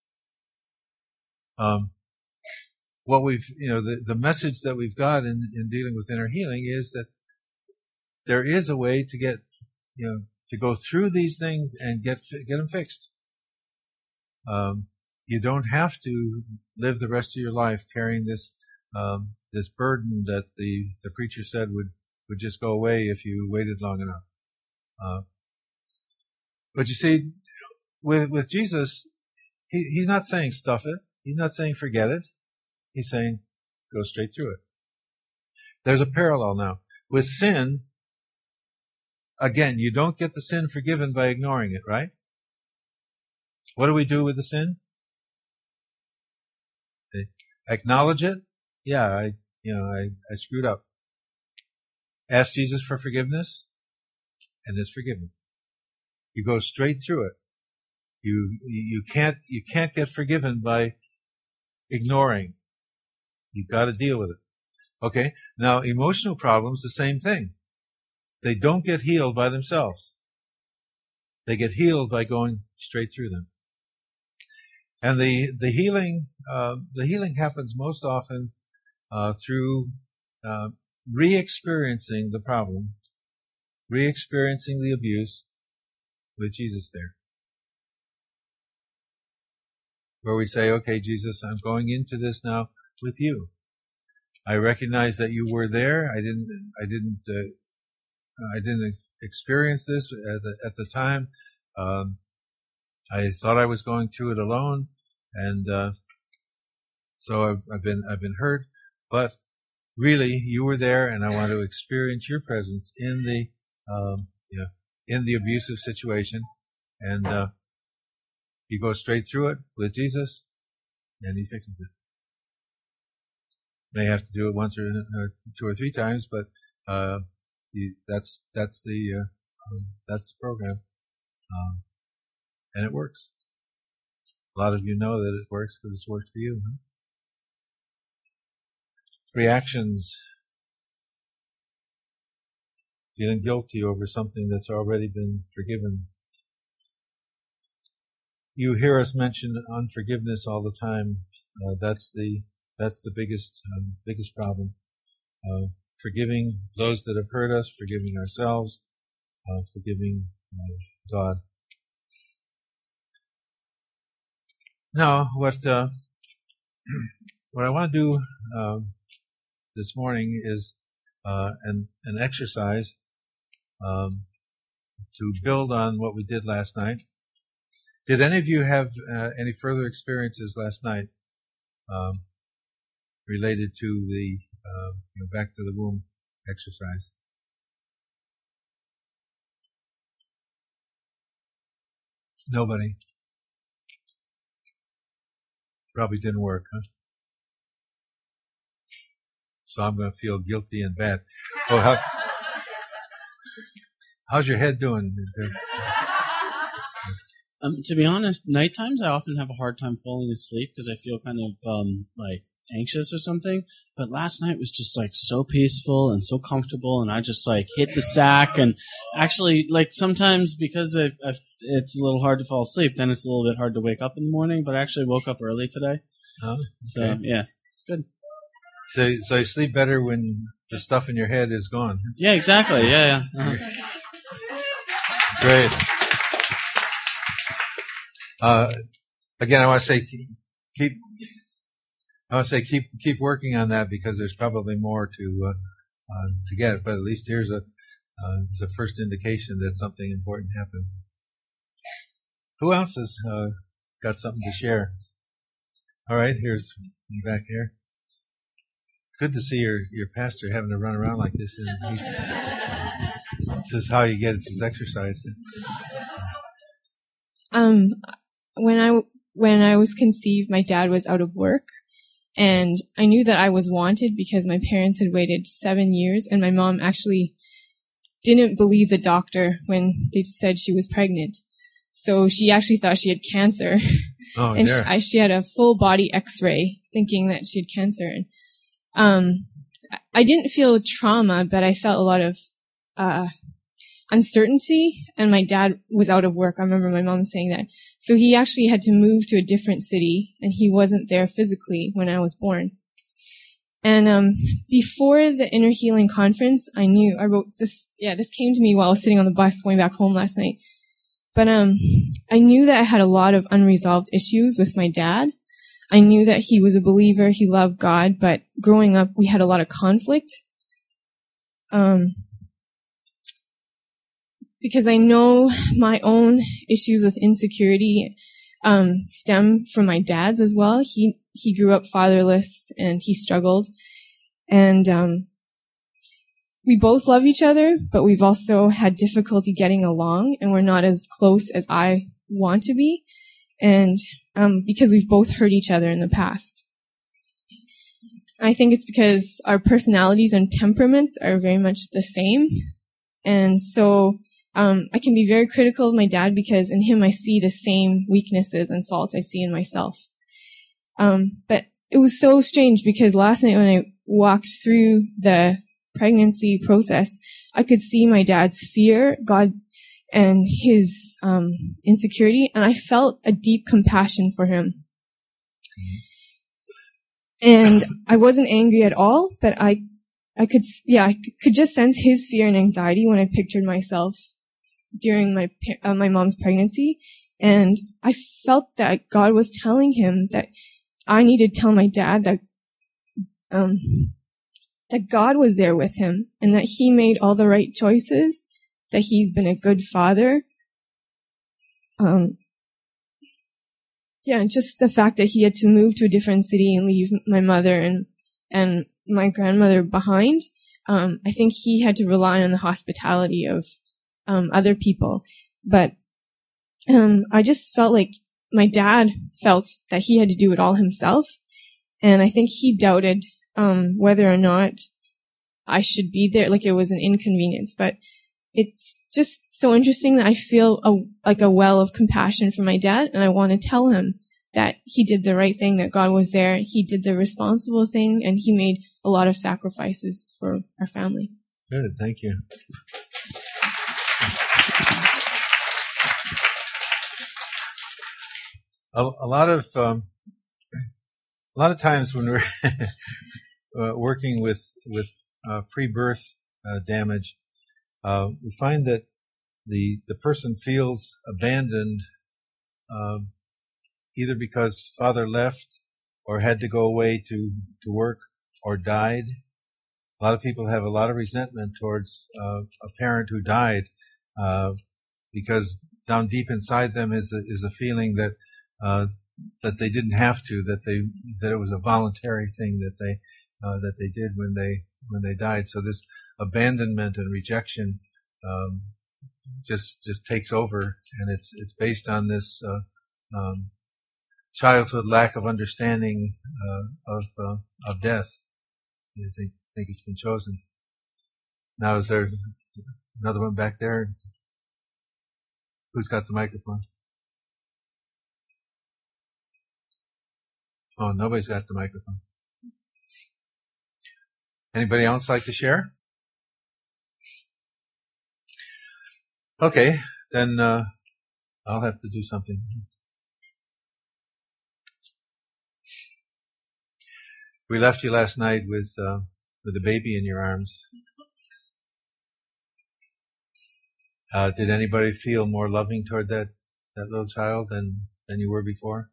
Um, what we've you know the, the message that we've got in, in dealing with inner healing is that there is a way to get you know to go through these things and get get them fixed. Um, you don't have to live the rest of your life carrying this um, this burden that the, the preacher said would, would just go away if you waited long enough. Uh, but you see, with with Jesus, he, he's not saying stuff it. He's not saying forget it. He's saying Go straight through it. There's a parallel now. With sin, again, you don't get the sin forgiven by ignoring it, right? What do we do with the sin? Acknowledge it. Yeah, I, you know, I, I screwed up. Ask Jesus for forgiveness, and it's forgiven. You go straight through it. You, you can't, you can't get forgiven by ignoring. You've got to deal with it. Okay? Now, emotional problems, the same thing. They don't get healed by themselves. They get healed by going straight through them. And the, the healing, uh, the healing happens most often, uh, through, uh, re-experiencing the problem, re-experiencing the abuse with Jesus there. Where we say, okay, Jesus, I'm going into this now with you. I recognize that you were there. I didn't, I didn't, uh, I didn't experience this at the, at the time. Um, I thought I was going through it alone, and uh, so I've, I've been I've been hurt. But really, you were there, and I want to experience your presence in the um, yeah in the abusive situation. And uh, you go straight through it with Jesus, and He fixes it. May have to do it once or, or two or three times, but uh, you, that's that's the uh, um, that's the program. Um, And it works. A lot of you know that it works because it's worked for you. Huh? Reactions. Feeling guilty over something that's already been forgiven. You hear us mention unforgiveness all the time. Uh, that's the that's the biggest um, biggest problem. Uh, forgiving those that have hurt us, forgiving ourselves, uh, forgiving uh, God. Now, what uh, what I want to do uh, this morning is uh, an an exercise um, to build on what we did last night. Did any of you have uh, any further experiences last night um, related to the uh, you know, back to the womb exercise? Nobody. Probably didn't work, huh? So I'm going to feel guilty and bad. Oh, how, how's your head doing? Um, to be honest, night times I often have a hard time falling asleep because I feel kind of um, like anxious or something. But last night was just like so peaceful and so comfortable, and I just like hit the sack. And actually, like sometimes because I've, I've, it's a little hard to fall asleep, then it's a little bit hard to wake up in the morning. But I actually woke up early today, oh, okay. So yeah, it's good. So, so you sleep better when the stuff in your head is gone. Yeah, exactly. Yeah, yeah. Uh-huh. Great. Uh, again, I want to say keep. I want to say keep keep working on that because there's probably more to uh, uh, to get. But at least here's a uh, there's a first indication that something important happened. Who else has uh, got something to share? All right, here's you back here. It's good to see your your pastor having to run around like this. And he, this is how you get it. This exercise. Um, when I when I was conceived, my dad was out of work. And I knew that I was wanted because my parents had waited seven years, and my mom actually didn't believe the doctor when they said she was pregnant. So she actually thought she had cancer. Oh, and dear. she, I, she had a full body x-ray thinking that she had cancer. And um, I didn't feel trauma, but I felt a lot of uh uncertainty, and my dad was out of work. I remember my mom saying that. So he actually had to move to a different city, and he wasn't there physically when I was born. And um before the Inner Healing Conference, I knew, I wrote this, yeah, this came to me while I was sitting on the bus going back home last night. But um I knew that I had a lot of unresolved issues with my dad. I knew that he was a believer, he loved God, but growing up, we had a lot of conflict. Um Because I know my own issues with insecurity um, stem from my dad's as well. He he grew up fatherless and he struggled. And um, we both love each other, but we've also had difficulty getting along, and we're not as close as I want to be. And um, because we've both hurt each other in the past. I think it's because our personalities and temperaments are very much the same. And so um, I can be very critical of my dad because in him I see the same weaknesses and faults I see in myself. Um, but it was so strange because last night when I walked through the pregnancy process, I could see my dad's fear, God, and his um, insecurity, and I felt a deep compassion for him. And I wasn't angry at all, but I, I could, yeah, I could just sense his fear and anxiety when I pictured myself during my, uh, my mom's pregnancy. And I felt that God was telling him that I needed to tell my dad that, um, that God was there with him and that he made all the right choices, that he's been a good father. Um, Yeah, just the fact that he had to move to a different city and leave my mother and and my grandmother behind. Um, I think he had to rely on the hospitality of um, other people. But um, I just felt like my dad felt that he had to do it all himself. And I think he doubted um, whether or not I should be there, like it was an inconvenience. But it's just so interesting that I feel a, like a well of compassion for my dad, and I want to tell him that he did the right thing, that God was there, he did the responsible thing, and he made a lot of sacrifices for our family. Good, thank you. A, a lot of um, a lot of times when we're uh, working with with uh, pre-birth uh, damage, Uh, we find that the the person feels abandoned, um, either because father left or had to go away to, to work or died. A lot of people have a lot of resentment towards uh, a parent who died uh, because down deep inside them is a, is a feeling that uh, that they didn't have to, that they that it was a voluntary thing that they uh, that they did when they when they died. So this abandonment and rejection um, just just takes over, and it's it's based on this uh, um, childhood lack of understanding uh, of uh, of death. I think think it's been chosen. Now, is there another one back there? Who's got the microphone? Oh, nobody's got the microphone. Anybody else like to share? Okay, then uh, I'll have to do something. We left you last night with uh, with a baby in your arms. Uh, did anybody feel more loving toward that, that little child than, than you were before?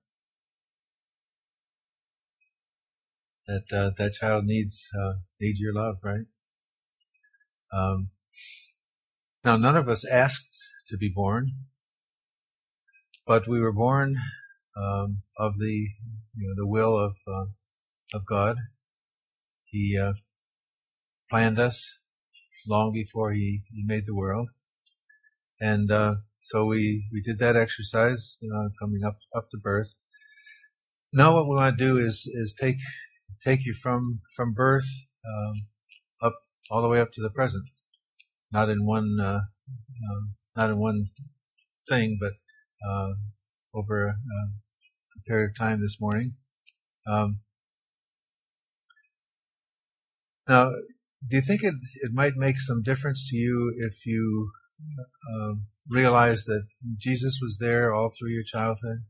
That uh, that child needs uh, needs your love, right? Um, now, none of us asked to be born, but we were born um, of the you know the will of uh, of God. He uh, planned us long before he, he made the world, and uh, so we we did that exercise uh, coming up up to birth. Now, what we want to do is is take take you from from birth um, up all the way up to the present, not in one uh, uh, not in one thing, but uh, over a, a period of time this morning. Um, now, do you think it it might make some difference to you if you uh, realize that Jesus was there all through your childhood?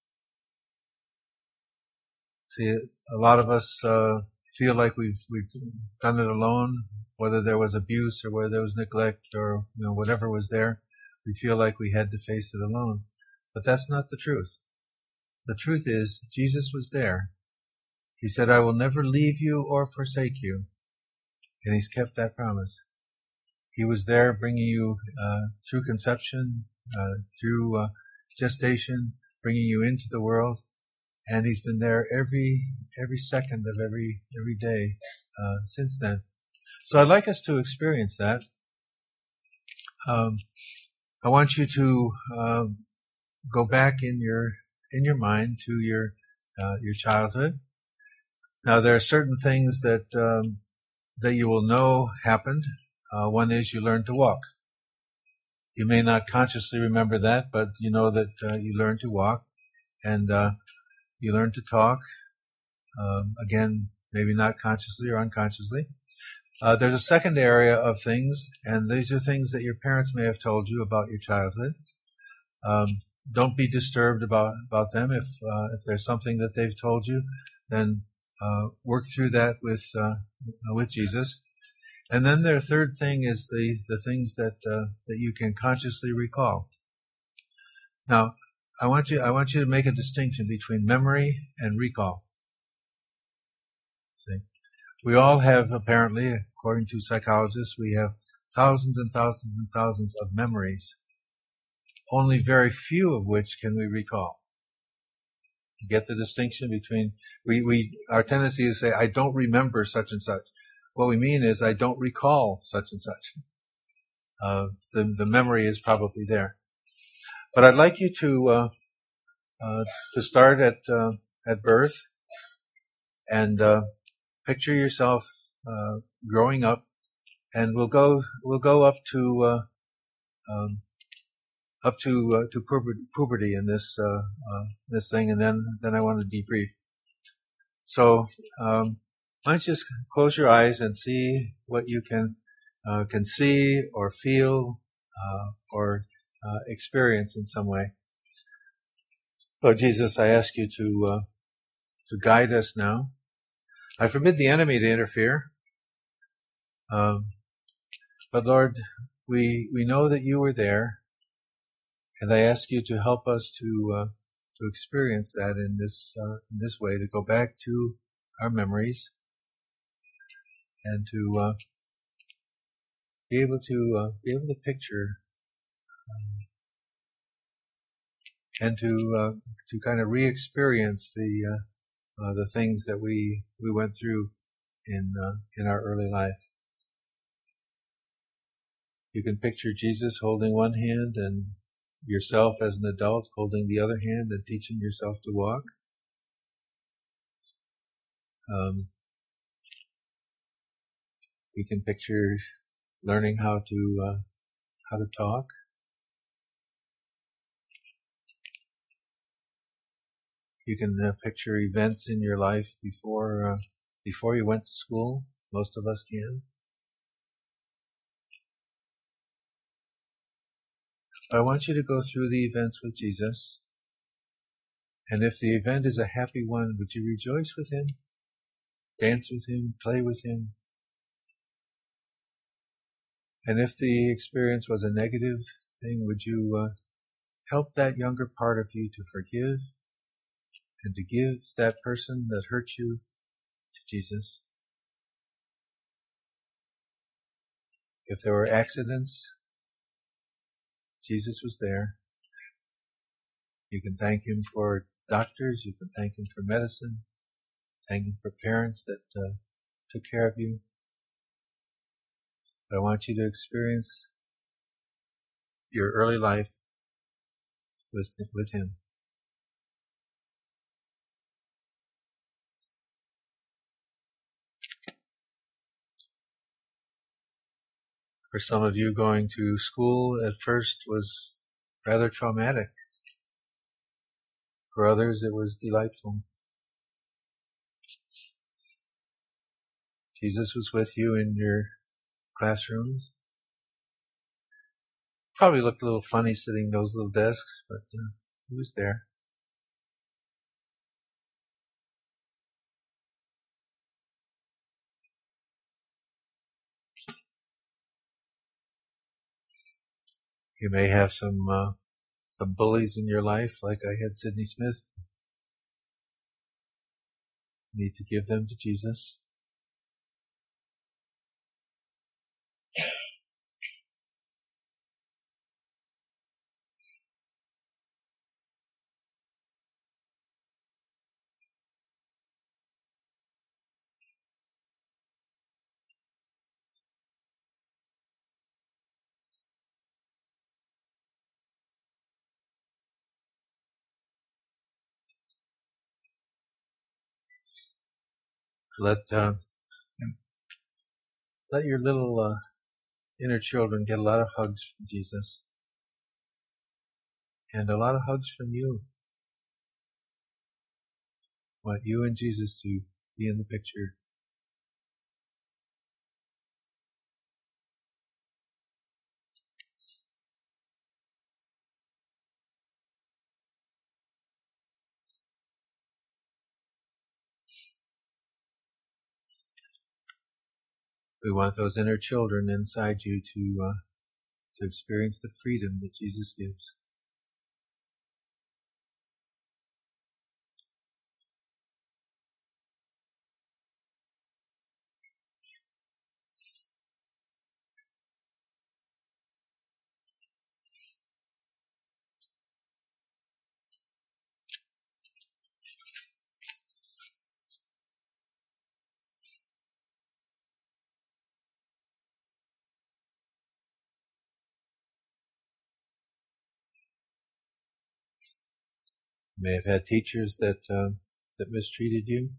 See, a lot of us uh, feel like we've we've done it alone, whether there was abuse or whether there was neglect or you know whatever was there. We feel like we had to face it alone, but that's not the truth. The truth is, Jesus was there. He said, "I will never leave you or forsake you," and He's kept that promise. He was there, bringing you uh, through conception, uh, through uh, gestation, bringing you into the world. and He's been there every every second of every every day uh, since then. So I'd like us to experience that. Um, I want you to um, go back in your in your mind to your uh, your childhood. Now, there are certain things that um, that you will know happened. Uh, one is you learn to walk. You may not consciously remember that, but you know that uh, you learn to walk, and uh, you learn to talk. Um, again, maybe not consciously or unconsciously. Uh, there's a second area of things, and these are things that your parents may have told you about your childhood. Um, don't be disturbed about, about them. If uh, if there's something that they've told you, then uh, work through that with uh, with Jesus. And then their third thing is the, the things that uh, that you can consciously recall. Now, I want you I want you to make a distinction between memory and recall. See? We all have, apparently, according to psychologists, we have thousands and thousands and thousands of memories, only very few of which can we recall. You get the distinction between, we, we, our tendency is to say, I don't remember such and such. What we mean is, I don't recall such and such. Uh, the, the memory is probably there. But I'd like you to, uh, uh, to start at, uh, at birth and, uh, picture yourself uh, growing up, and we'll go we'll go up to uh, um, up to uh, to puberty, puberty in this uh, uh, this thing, and then then I want to debrief. So um, why don't you just close your eyes and see what you can uh, can see or feel uh, or uh, experience in some way. Lord Jesus, I ask you to uh, to guide us now. I forbid the enemy to interfere. Um, but Lord, we we know that you were there, and I ask you to help us to uh, to experience that in this uh, in this way, to go back to our memories and to uh, be able to uh, be able to picture um, and to uh, to kind of re-experience the. Uh, Uh, the things that we we went through in uh, in our early life. You can picture Jesus holding one hand and yourself as an adult holding the other hand and teaching yourself to walk. Um, you can picture learning how to uh, how to talk. You can uh, picture events in your life before uh, before you went to school. Most of us can. I want you to go through the events with Jesus. And if the event is a happy one, would you rejoice with Him? Dance with Him? Play with Him? And if the experience was a negative thing, would you uh, help that younger part of you to forgive? And to give that person that hurt you to Jesus. If there were accidents, Jesus was there. You can thank Him for doctors. You can thank Him for medicine. Thank Him for parents that uh, took care of you. But I want you to experience your early life with with Him. For some of you, going to school at first was rather traumatic. For others, it was delightful. Jesus was with you in your classrooms. Probably looked a little funny sitting in those little desks, but uh, He was there. You may have some uh, some bullies in your life, like I had Sidney Smith. You need to give them to Jesus. let uh, let your little uh, inner children get a lot of hugs from Jesus, and a lot of hugs from you. I want you and Jesus to be in the picture. We want those inner children inside you to uh, to experience the freedom that Jesus gives. You may have had teachers that uh, that mistreated you.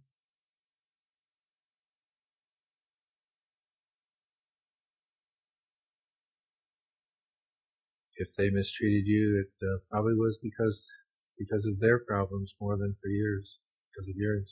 If they mistreated you, it uh, probably was because because of their problems more than for yours, because of yours.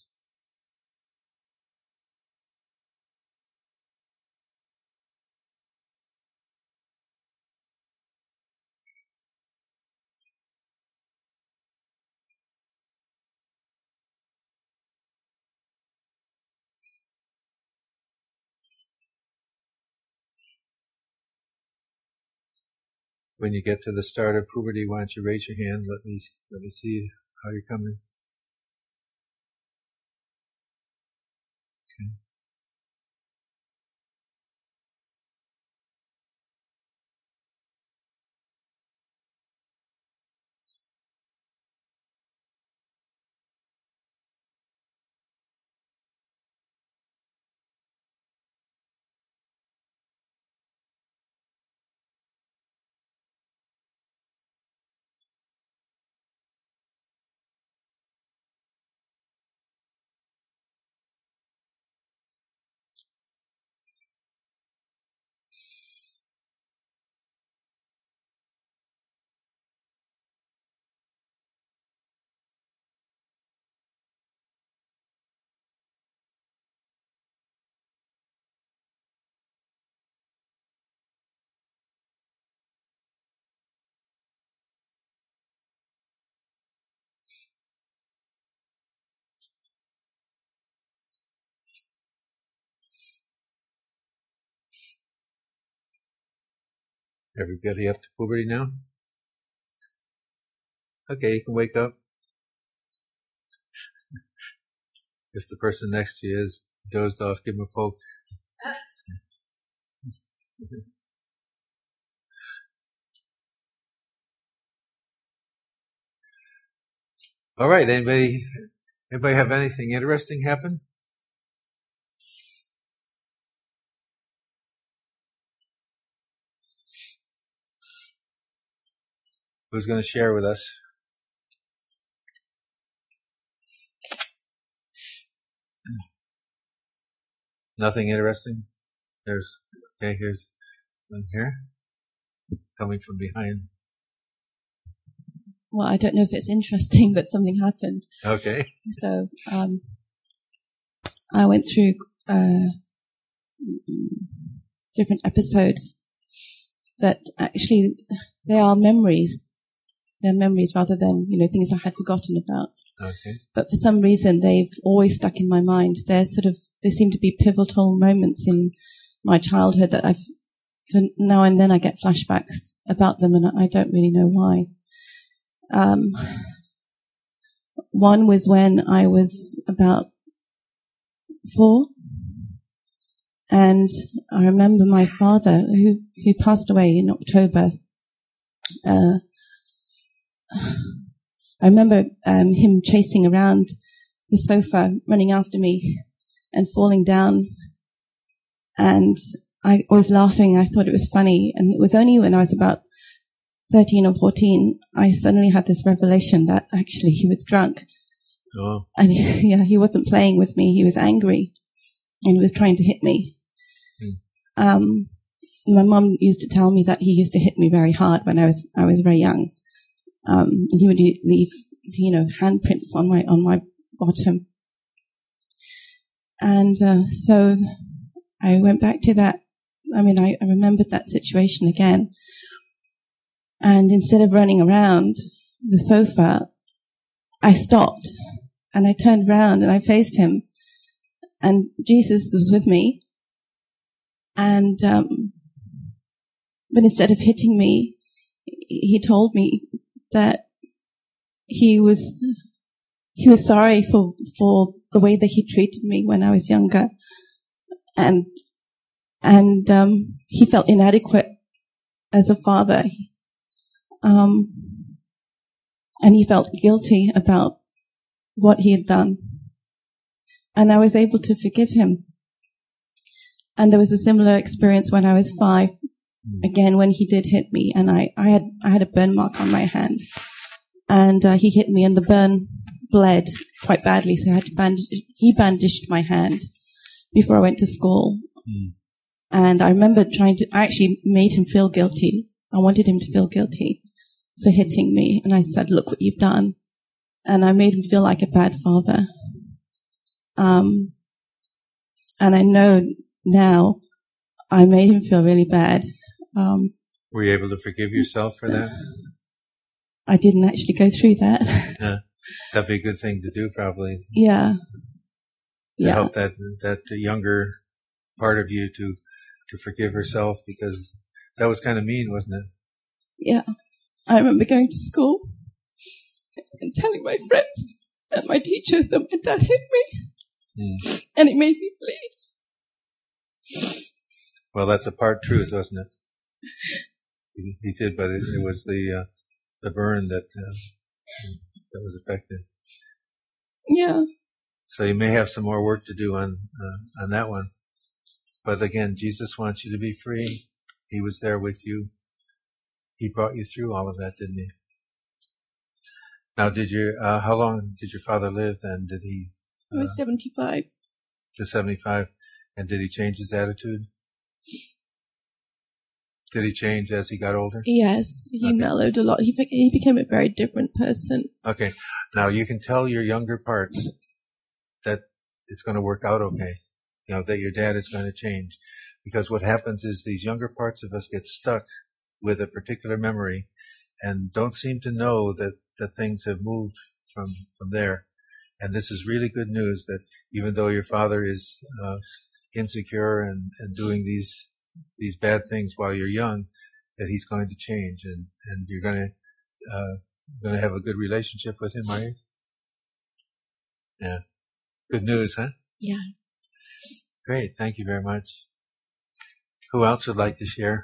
When you get to the start of puberty, why don't you raise your hand? Let me let me see how you're coming. Okay. Everybody up to puberty now? Okay, you can wake up. If the person next to you is dozed off, give them a poke. All right, anybody, anybody have anything interesting happen? Who's going to share with us? Nothing interesting? There's, okay, here's one here, coming from behind. Well, I don't know if it's interesting, but something happened. Okay. So, um, I went through, uh, different episodes that actually, they are memories. They're memories rather than, you know, things I had forgotten about. Okay. But for some reason, they've always stuck in my mind. They're sort of, they seem to be pivotal moments in my childhood that I've, for now and then I get flashbacks about them and I don't really know why. Um, one was when I was about four, and I remember my father, who, who passed away in October, uh, I remember um, him chasing around the sofa, running after me and falling down. And I was laughing. I thought it was funny. And it was only when I was about thirteen or fourteen, I suddenly had this revelation that actually he was drunk. Oh. And yeah, he wasn't playing with me. He was angry. and he was trying to hit me. Mm. Um, my mum used to tell me that he used to hit me very hard when I was I was very young. Um, and he would leave, you know, handprints on my on my bottom. And uh, so I went back to that. I mean, I, I remembered that situation again. And instead of running around the sofa, I stopped and I turned around and I faced him. And Jesus was with me. And, um, but instead of hitting me, he told me that he was, he was sorry for, for the way that he treated me when I was younger. And, and, um, he felt inadequate as a father. Um, and he felt guilty about what he had done. And I was able to forgive him. And there was a similar experience when I was five, again, when he did hit me, and I, I had, I had a burn mark on my hand. And, uh, he hit me and the burn bled quite badly, so I had to bandage, he bandaged my hand before I went to school. Mm. And I remember trying to, I actually made him feel guilty. I wanted him to feel guilty for hitting me. And I said, look what you've done. And I made him feel like a bad father. Um, and I know now I made him feel really bad. Um, Were you able to forgive yourself for that? I didn't actually go through that. Yeah. That'd be a good thing to do, probably. Yeah. To yeah. help that, that younger part of you to, to forgive herself, because that was kind of mean, wasn't it? Yeah. I remember going to school and telling my friends and my teachers that my dad hit me. Mm. And it made me bleed. Well, that's a part truth, wasn't it? He, he did, but it, it was the, uh, the burn that, uh, that was affected. Yeah. So you may have some more work to do on, uh, on that one. But again, Jesus wants you to be free. He was there with you. He brought you through all of that, didn't he? Now, did your, uh, how long did your father live then? Did he? Uh, I was seventy-five. To seventy-five. And did he change his attitude? Did he change as he got older? Yes, he okay. mellowed a lot. He he became a very different person. Okay. Now, you can tell your younger parts that it's going to work out okay. You know, that your dad is going to change. Because what happens is these younger parts of us get stuck with a particular memory and don't seem to know that, that things have moved from, from there. And this is really good news that even though your father is uh, insecure and, and doing these these bad things while you're young, that he's going to change and, and you're going to uh, going to have a good relationship with him, are you? Yeah. Good news, huh? Yeah. Great. Thank you very much. Who else would like to share?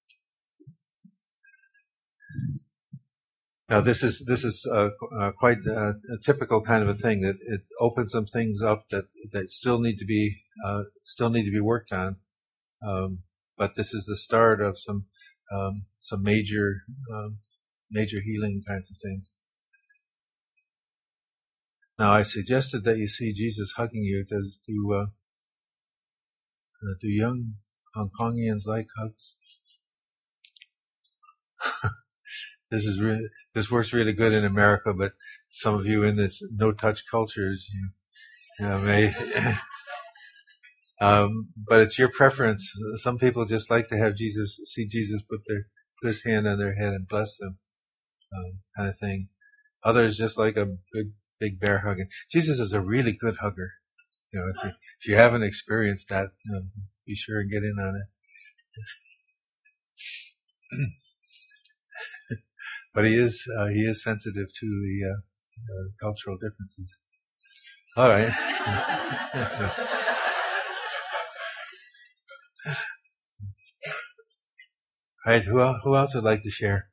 Now, this is this is uh, uh, quite uh, a typical kind of a thing that it opens some things up that that still need to be uh, still need to be worked on. Um, but this is the start of some um, some major um, major healing kinds of things. Now, I suggested that you see Jesus hugging you. Does do uh, uh, do young Hong Kongians like hugs? This is really, this works really good in America, but some of you in this no-touch cultures, you, you know, may, um, but it's your preference. Some people just like to have Jesus, see Jesus put their, put his hand on their head and bless them, um, kind of thing. Others just like a good, big bear hugging. Jesus is a really good hugger. You know, if you, if you haven't experienced that, you know, be sure and get in on it. But he is uh, he is sensitive to the uh, uh, cultural differences. All right. All right. Who else, who else would like to share?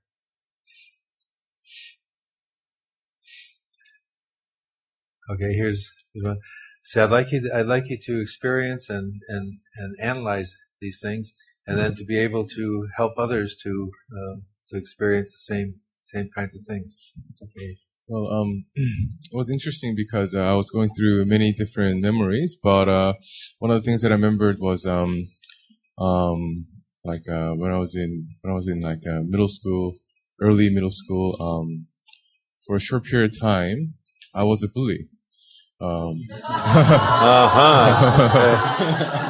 Okay. Here's, here's one. See, I'd like you to, I'd like you to experience and and and analyze these things, and then to be able to help others to uh, to experience the same. Same kinds of things. Okay. Well, um, it was interesting because uh, I was going through many different memories, but uh, one of the things that I remembered was um, um, like uh, when I was in when I was in like uh, middle school, early middle school. Um, for a short period of time, I was a bully. Um, uh-huh.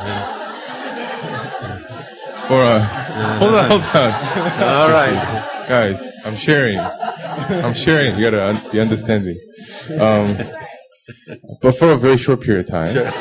For uh, hold on, hold on. All right, guys, I'm sharing. I'm sharing. You gotta un- be understanding. Um, but for a very short period of time. Sure.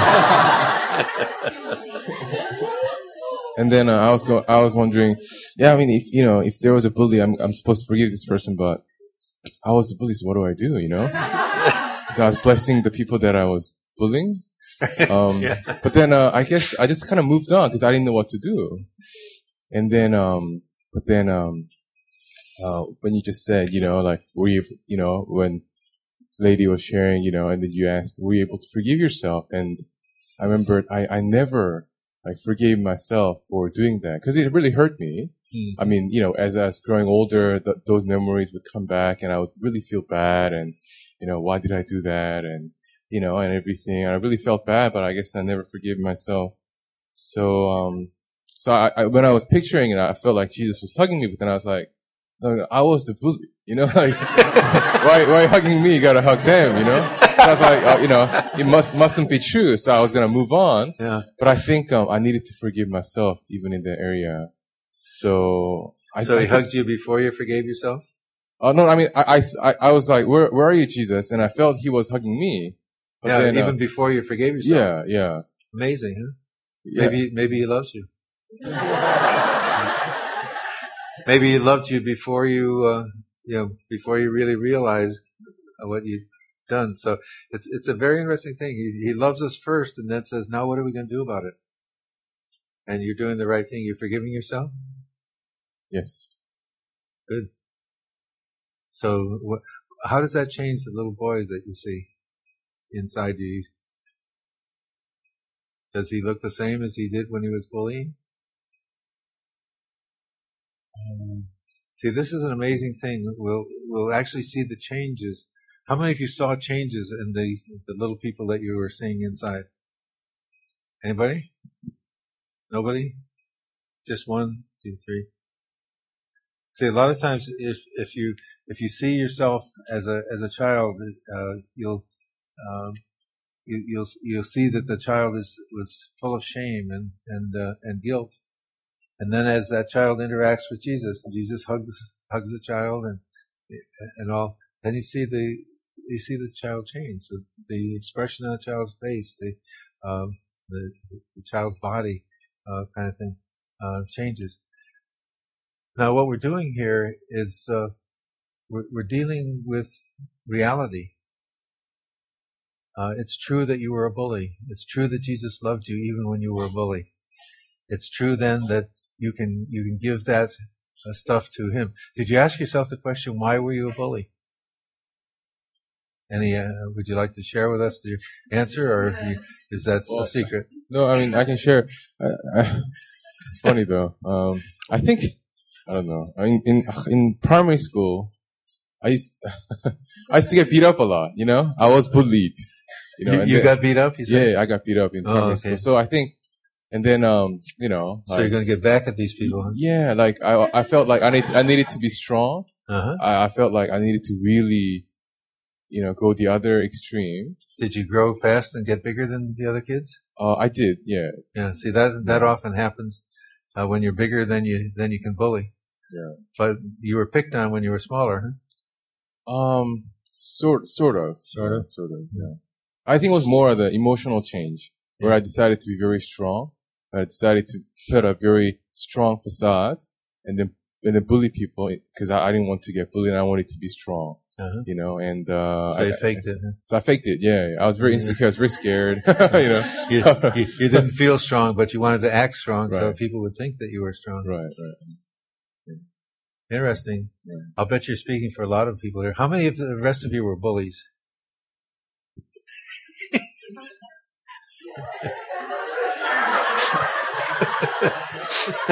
And then uh, I was go- I was wondering, yeah, I mean, if you know, if there was a bully, I'm I'm supposed to forgive this person, but I was the bully, so what do I do? You know, so I was blessing the people that I was bullying. Um, Yeah. But then uh, I guess I just kind of moved on because I didn't know what to do. And then, um, but then um, uh, when you just said, you know, like, were you, you know, when this lady was sharing, you know, and then you asked, were you able to forgive yourself? And I remembered I, I never like forgave myself for doing that because it really hurt me. Mm. I mean, you know, as I was growing older, th- those memories would come back and I would really feel bad and, you know, why did I do that? And, you know, and everything. I really felt bad, but I guess I never forgave myself. So, um, so I, I, when I was picturing it, I felt like Jesus was hugging me, but then I was like, no, no, I was the bully, you know, like, why, why hugging me? You gotta hug them, you know? So I was like, uh, you know, it must, mustn't be true. So I was gonna move on. Yeah. But I think, um, I needed to forgive myself even in that area. So, I, So I he think- hugged you before you forgave yourself? Oh, no, I mean, I, I, I was like, where, where are you, Jesus? And I felt he was hugging me. But Yeah, then, uh, even before you forgave yourself. yeah, yeah. Amazing, huh? Yeah. Maybe, maybe he loves you. Maybe he loved you before you, uh, you know, before you really realized what you'd done. So it's, it's a very interesting thing. He, he loves us first and then says, now what are we going to do about it? And you're doing the right thing. You're forgiving yourself? Yes. Good. So what, how does that change the little boy that you see inside you? Does he look the same as he did when he was bullying? Um, See, this is an amazing thing. We'll we'll actually see the changes. How many of you saw changes in the the little people that you were seeing inside? Anybody? Nobody? Just one, two, three. See, a lot of times, if if you if you see yourself as a as a child, uh, you'll um, you, you'll you'll see that the child is was full of shame and and uh, and guilt. And then as that child interacts with Jesus, and Jesus hugs hugs the child and and all, then you see the you see the child change. So the expression on the child's face, the um, the, the child's body, uh, kind of thing, uh, changes. Now, what we're doing here is uh, we're, we're dealing with reality. Uh, it's true that you were a bully. It's true that Jesus loved you even when you were a bully. It's true then that you can you can give that uh, stuff to him. Did you ask yourself the question, why were you a bully? Any? Uh, would you like to share with us the answer, or you, is that Well, a secret? No, I mean, I can share. I, I, it's funny though. Um, I think, I don't know. I mean, in, in primary school, I used, I used to get beat up a lot, you know? I was bullied. You know, You, and you then- got beat up, you said? yeah, I got beat up in Oh, primary okay. school. So I think, and then, um, you know, So like, you're going to get back at these people, huh? yeah, like I, I felt like I need, I needed to be strong. Uh-huh. I, I felt like I needed to really, you know, go the other extreme. Did you grow fast and get bigger than the other kids? Uh, I did, yeah. Yeah, see, that that often happens uh, when you're bigger than you than you can bully. Yeah. But you were picked on when you were smaller, huh? Um, sort, sort of. Sort of? Sort of, yeah. I think it was more of the emotional change where I decided to be very strong. I decided to put a very strong facade and then, and then bully people because I, I didn't want to get bullied and I wanted to be strong, Uh-huh. you know, and, uh, So you I, faked I, it, huh? So I faked it, yeah. I was very insecure. I was very scared, you know. You, you, you didn't feel strong, but you wanted to act strong so Right. people would think that you were strong. Right, right. Interesting. Yeah. I'll bet you're speaking for a lot of people here. How many of the rest of you were bullies?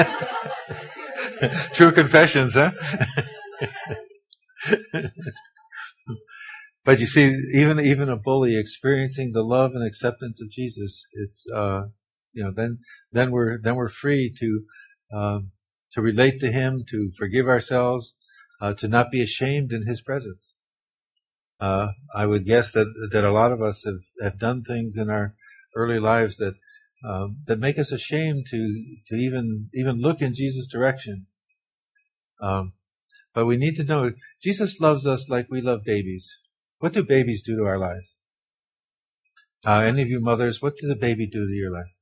True confessions, huh? But you see, even even a bully experiencing the love and acceptance of Jesus, it's uh, you know, then then we're then we're free to um, to relate to Him, to forgive ourselves, uh, to not be ashamed in His presence. Uh, I would guess that that a lot of us have, have done things in our early lives that um, that make us ashamed to to even even look in Jesus' direction. Um, but we need to know Jesus loves us like we love babies. What do babies do to our lives? Uh, any of you mothers, what does a baby do to your life?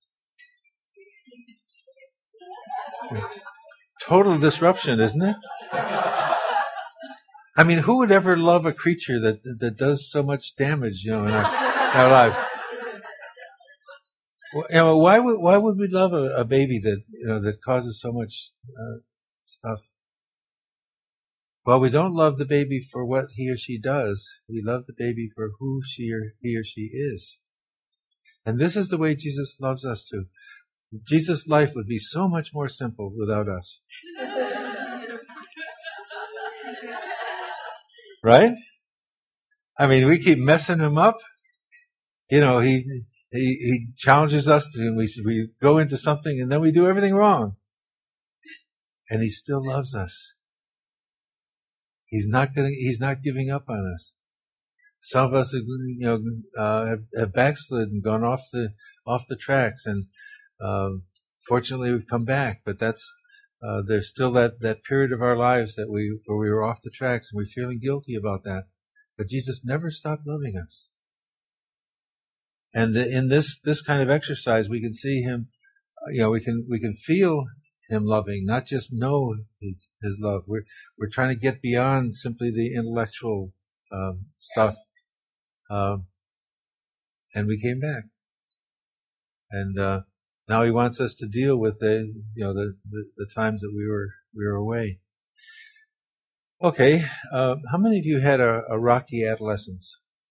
Total disruption, isn't it? I mean, who would ever love a creature that that does so much damage, you know, in our, in our lives? Well, you know, why would why would we love a, a baby that you know that causes so much uh, stuff? Well, we don't love the baby for what he or she does. We love the baby for who she or he or she is. And this is the way Jesus loves us too. Jesus' life would be so much more simple without us. Right? I mean, we keep messing him up. You know, he he, he challenges us to, we we go into something and then we do everything wrong. And he still loves us. He's not going. He's not giving up on us. Some of us, have, you know, uh, have, have backslid and gone off the off the tracks, and um, fortunately, we've come back. But that's uh, there's still that, that period of our lives that we where we were off the tracks, and we're feeling guilty about that. But Jesus never stopped loving us. And in this this kind of exercise, we can see him. You know, we can we can feel him loving, not just know his his love. We're we're trying to get beyond simply the intellectual um, stuff, um, and we came back. And uh, now he wants us to deal with the you know the, the, the times that we were we were away. Okay, uh, how many of you had a, a rocky adolescence?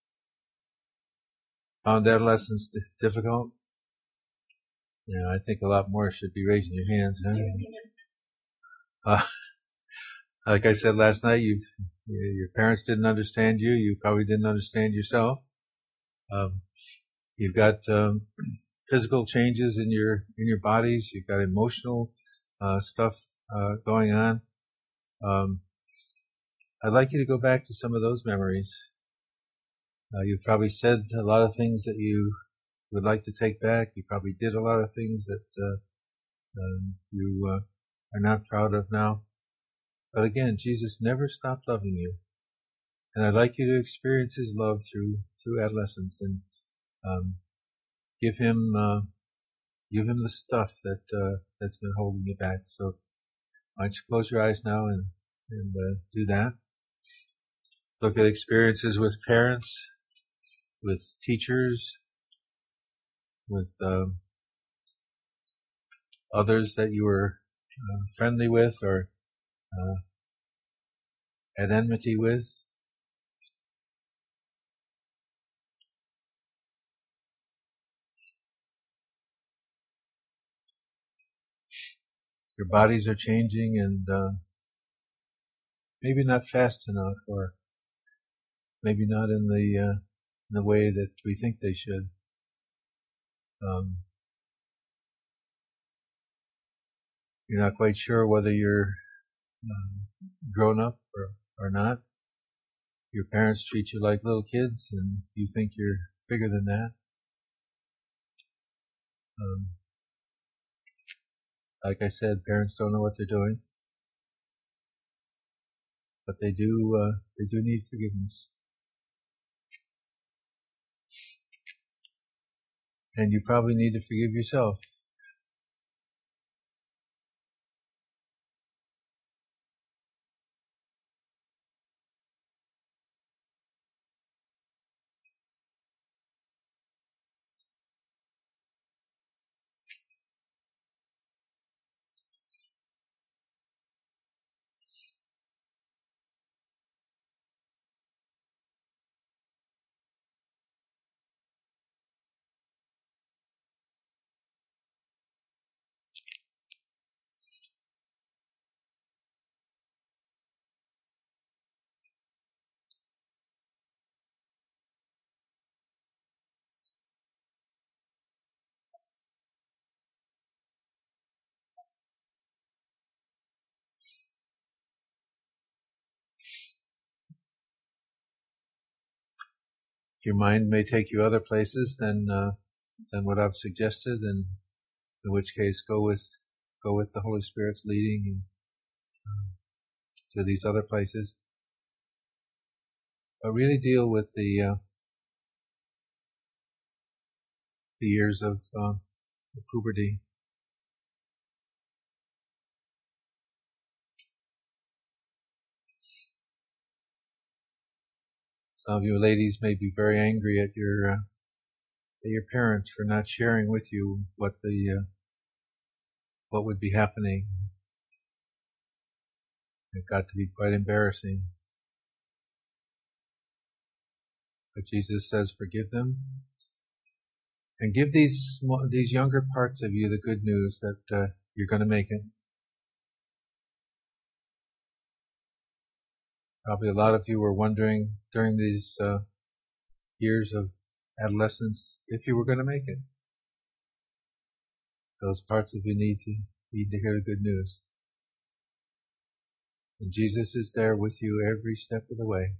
Found adolescence d- difficult? Yeah, I think a lot more should be raising your hands. Huh? Uh, like I said last night, you your parents didn't understand you. You probably didn't understand yourself. Um, you've got um, physical changes in your in your bodies. You've got emotional uh, stuff uh, going on. Um, I'd like you to go back to some of those memories. Uh, you've probably said a lot of things that you would like to take back. You probably did a lot of things that uh, um, you uh, are not proud of now. But again, Jesus never stopped loving you, and I'd like you to experience His love through through adolescence, and um, give Him uh, give Him the stuff that uh, that's been holding you back. So why don't you close your eyes now and and uh, do that? Look at experiences with parents, with teachers, with um, others that you were uh, friendly with or uh, at enmity with. Your bodies are changing, and uh, maybe not fast enough, or maybe not in the uh, in the way that we think they should. Um, you're not quite sure whether you're um, grown up or, or not. Your parents treat you like little kids, and you think you're bigger than that. Um, like I said, parents don't know what they're doing, but they do. Uh, they do need forgiveness, and you probably need to forgive yourself. your mind may take you other places than uh, than what I've suggested, and in which case go with go with the Holy Spirit's leading and, uh, to these other places. But really deal with the uh, the years of uh, puberty. Some of you ladies may be very angry at your uh, at your parents for not sharing with you what the uh, what would be happening. It got to be quite embarrassing. But Jesus says, forgive them, and give these these younger parts of you the good news that uh, you're going to make it. Probably a lot of you were wondering during these uh, years of adolescence if you were going to make it. Those parts of you need to need to hear the good news. And Jesus is there with you every step of the way.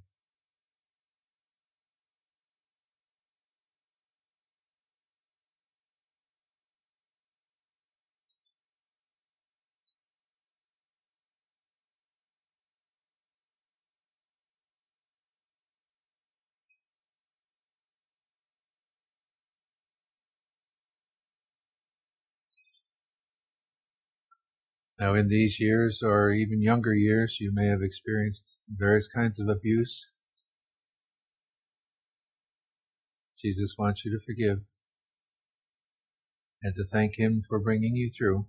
Now, in these years, or even younger years, you may have experienced various kinds of abuse. Jesus wants you to forgive and to thank Him for bringing you through.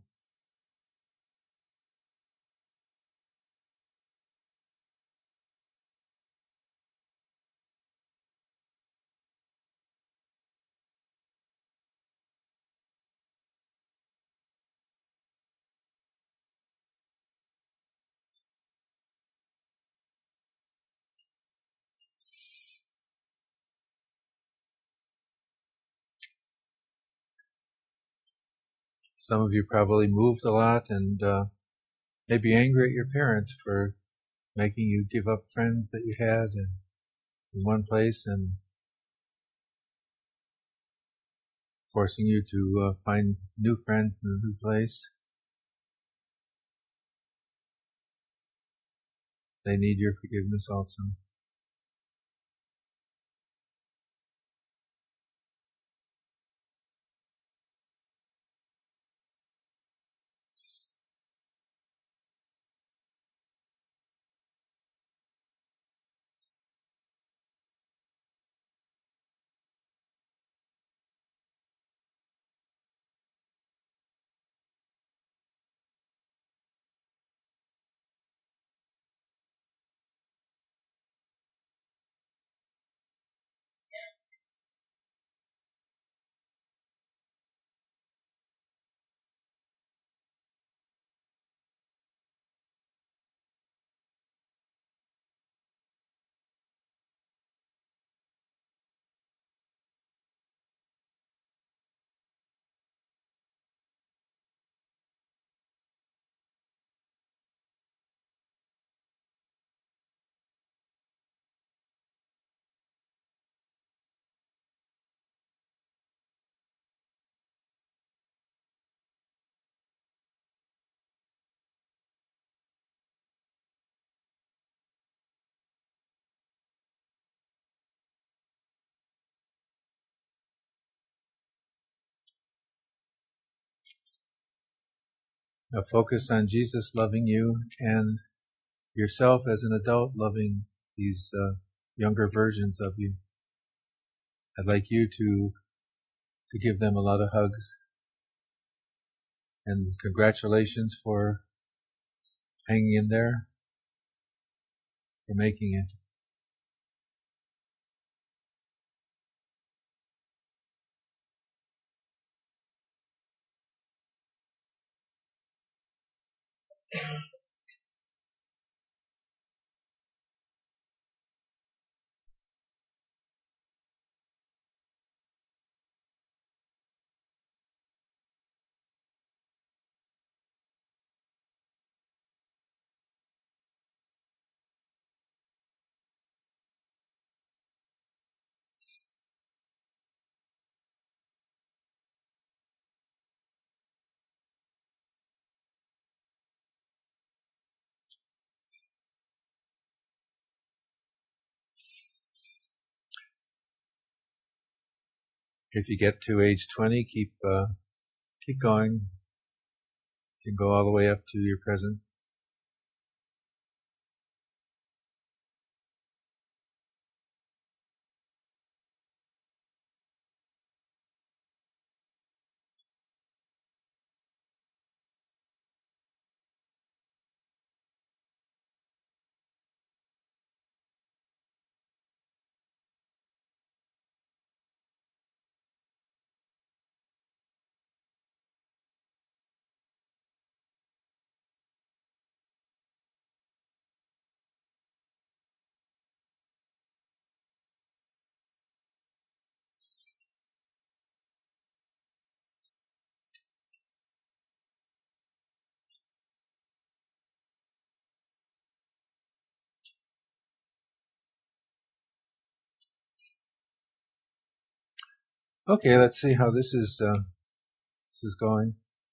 Some of you probably moved a lot and uh, may be angry at your parents for making you give up friends that you had in, in one place and forcing you to uh, find new friends in a new place. They need your forgiveness also. Now focus on Jesus loving you and yourself as an adult loving these uh, younger versions of you. I'd like you to to give them a lot of hugs. And congratulations for hanging in there, for making it. if you get to age twenty, keep uh, keep going. You can go all the way up to your present. Okay, let's see how this is uh, this is going.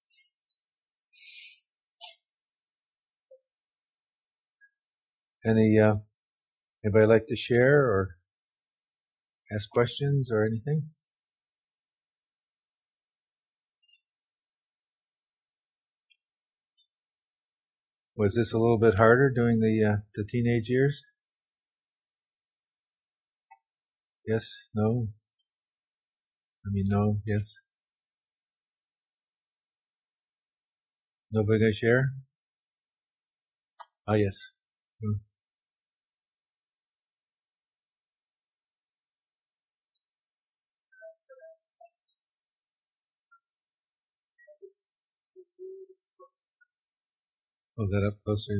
Any uh, anybody like to share or ask questions or anything? Was this a little bit harder during the uh, the teenage years? Yes? No? I mean, no? Yes? Nobody gonna share? Ah, yes. Hmm. Hold that up closer.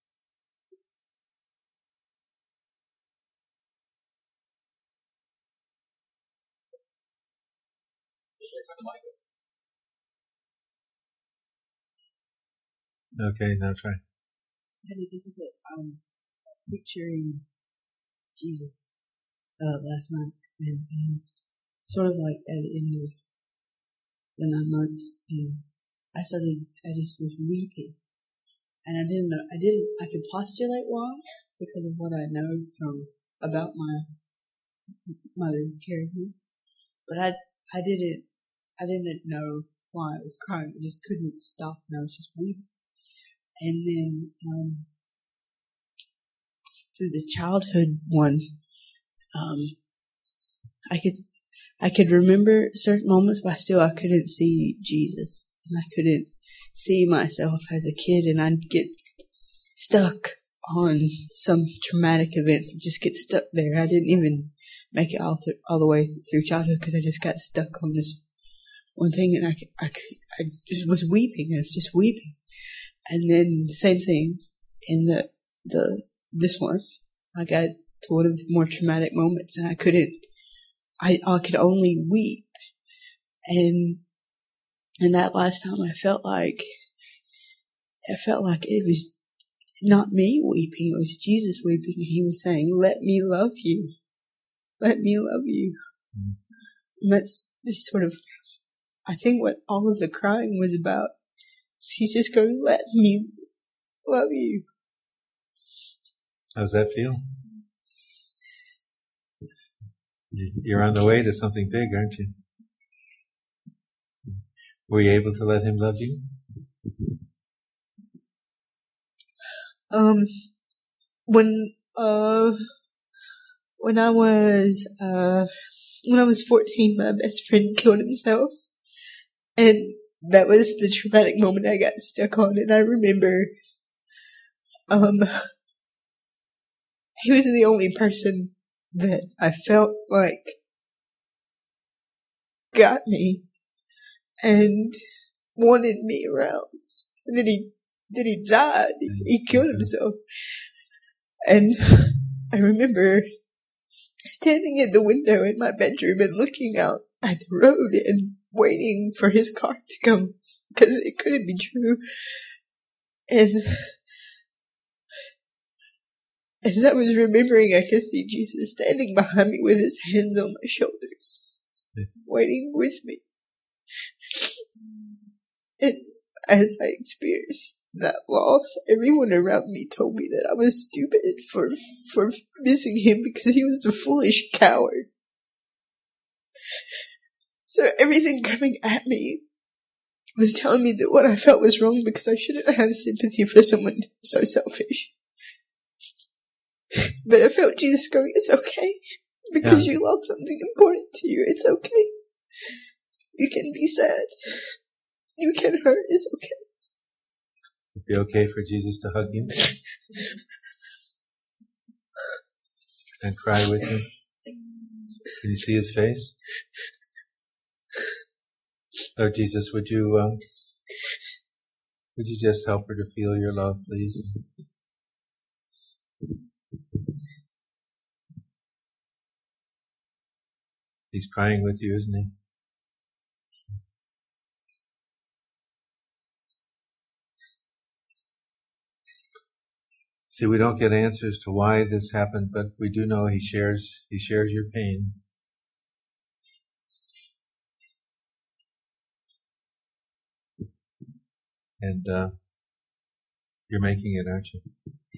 Okay, now try. I had a difficult um, picturing Jesus uh, last night, and um, sort of like at the end of the nine months, and I started, I just was weeping, and I didn't know, I didn't, I could postulate why because of what I know from about my mother carrying me, but I, I didn't, I didn't know why I was crying. I just couldn't stop, and I was just weeping. And then, um, through the childhood one, um, I could, I could remember certain moments, but still I couldn't see Jesus. And I couldn't see myself as a kid, and I'd get stuck on some traumatic events and just get stuck there. I didn't even make it all, th- all the way through childhood because I just got stuck on this one thing, and I, I, I just was weeping, and I was just weeping. And then the same thing in the, the, this one, I got to one of the more traumatic moments, and I couldn't, I, I could only weep. And, and that last time I felt like, I felt like it was not me weeping, it was Jesus weeping, and he was saying, let me love you. Let me love you. Mm. And that's just sort of, I think what all of the crying was about. He's just going, let me love you. How's that feel? You're on the way to something big, aren't you? Were you able to let him love you? Um, when, uh, when I was, uh, when I was fourteen, my best friend killed himself. And that was the traumatic moment I got stuck on. And I remember, um, he was the only person that I felt like got me and wanted me around. And then he, then he died. He killed himself. And I remember standing at the window in my bedroom and looking out at the road and waiting for his car to come because it couldn't be true. And as I was remembering, I could see Jesus standing behind me with his hands on my shoulders, waiting with me. And as I experienced that loss, everyone around me told me that I was stupid for for missing him because he was a foolish coward. So everything coming at me was telling me that what I felt was wrong because I shouldn't have sympathy for someone so selfish. But I felt Jesus going, it's okay. Because yeah. you lost something important to you. It's okay. You can be sad. You can hurt. It's okay. It'd be okay for Jesus to hug you and cry with you. Can you see his face? Lord Jesus, would you uh, would you just help her to feel your love, please? He's crying with you, isn't he? See, we don't get answers to why this happened, but we do know he shares he shares your pain. And uh, you're making it, aren't you?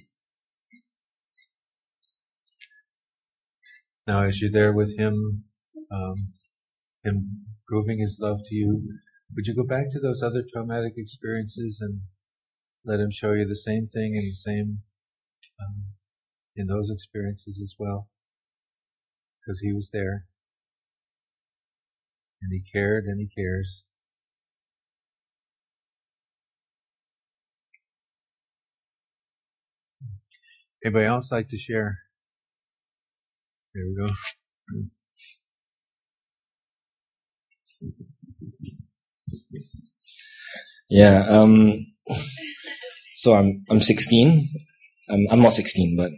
Now, as you're there with him, um, him proving his love to you, would you go back to those other traumatic experiences and let him show you the same thing and the same um, in those experiences as well? Because he was there. And he cared and he cares. Anybody else like to share? There we go. Yeah. Um. So I'm I'm sixteen. I'm I'm not sixteen, but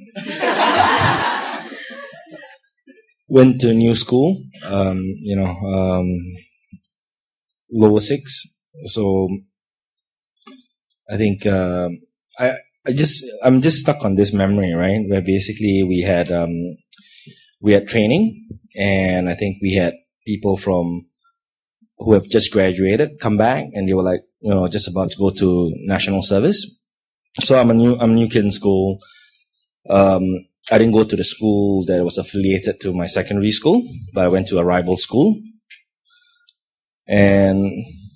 went to a new school. Um. You know. Um. Lower six. So I think uh, I. I just, I'm just stuck on this memory, right? Where basically we had, um, we had training, and I think we had people from, who have just graduated come back, and they were like, you know, just about to go to national service. So I'm a new, I'm a new kid in school. Um, I didn't go to the school that was affiliated to my secondary school, but I went to a rival school. And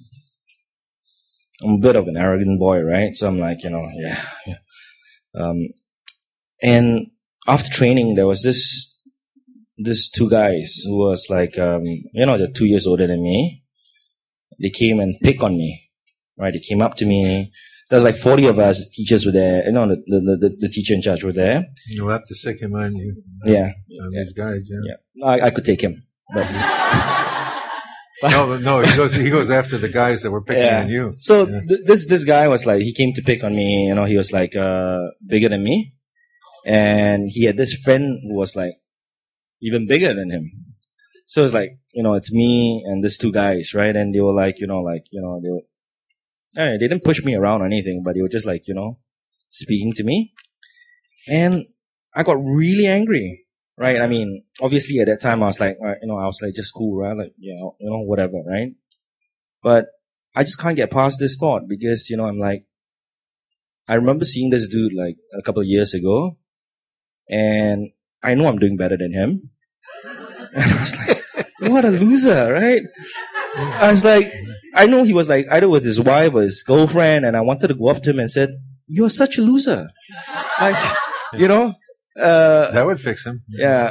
I'm a bit of an arrogant boy, right? So I'm like, you know, yeah. yeah. Um, and after training, there was this, this two guys who was like, um, you know, they're two years older than me. They came and picked on me, right? They came up to me. There was like forty of us. The teachers were there. You know, the, the, the, the teacher in charge were there. You have to sick him on you. Yeah. On these guys, yeah. Yeah. I, I could take him. But no, no, he goes, he goes after the guys that were picking yeah. on you. So yeah. th- this, this guy was like, he came to pick on me, you know, he was like, uh, bigger than me. And he had this friend who was like, even bigger than him. So it's like, you know, it's me and these two guys, right? And they were like, you know, like, you know, they were, eh, they didn't push me around or anything, but they were just like, you know, speaking to me. And I got really angry. Right, I mean, obviously at that time I was like, you know, I was like just cool, right? Like, you know, you know, whatever, right? But I just can't get past this thought because, you know, I'm like, I remember seeing this dude like a couple of years ago, and I know I'm doing better than him. And I was like, what a loser, right? I was like, I know he was like either with his wife or his girlfriend, and I wanted to go up to him and said, "You're such a loser," like, you know. Uh, that would fix him. Yeah.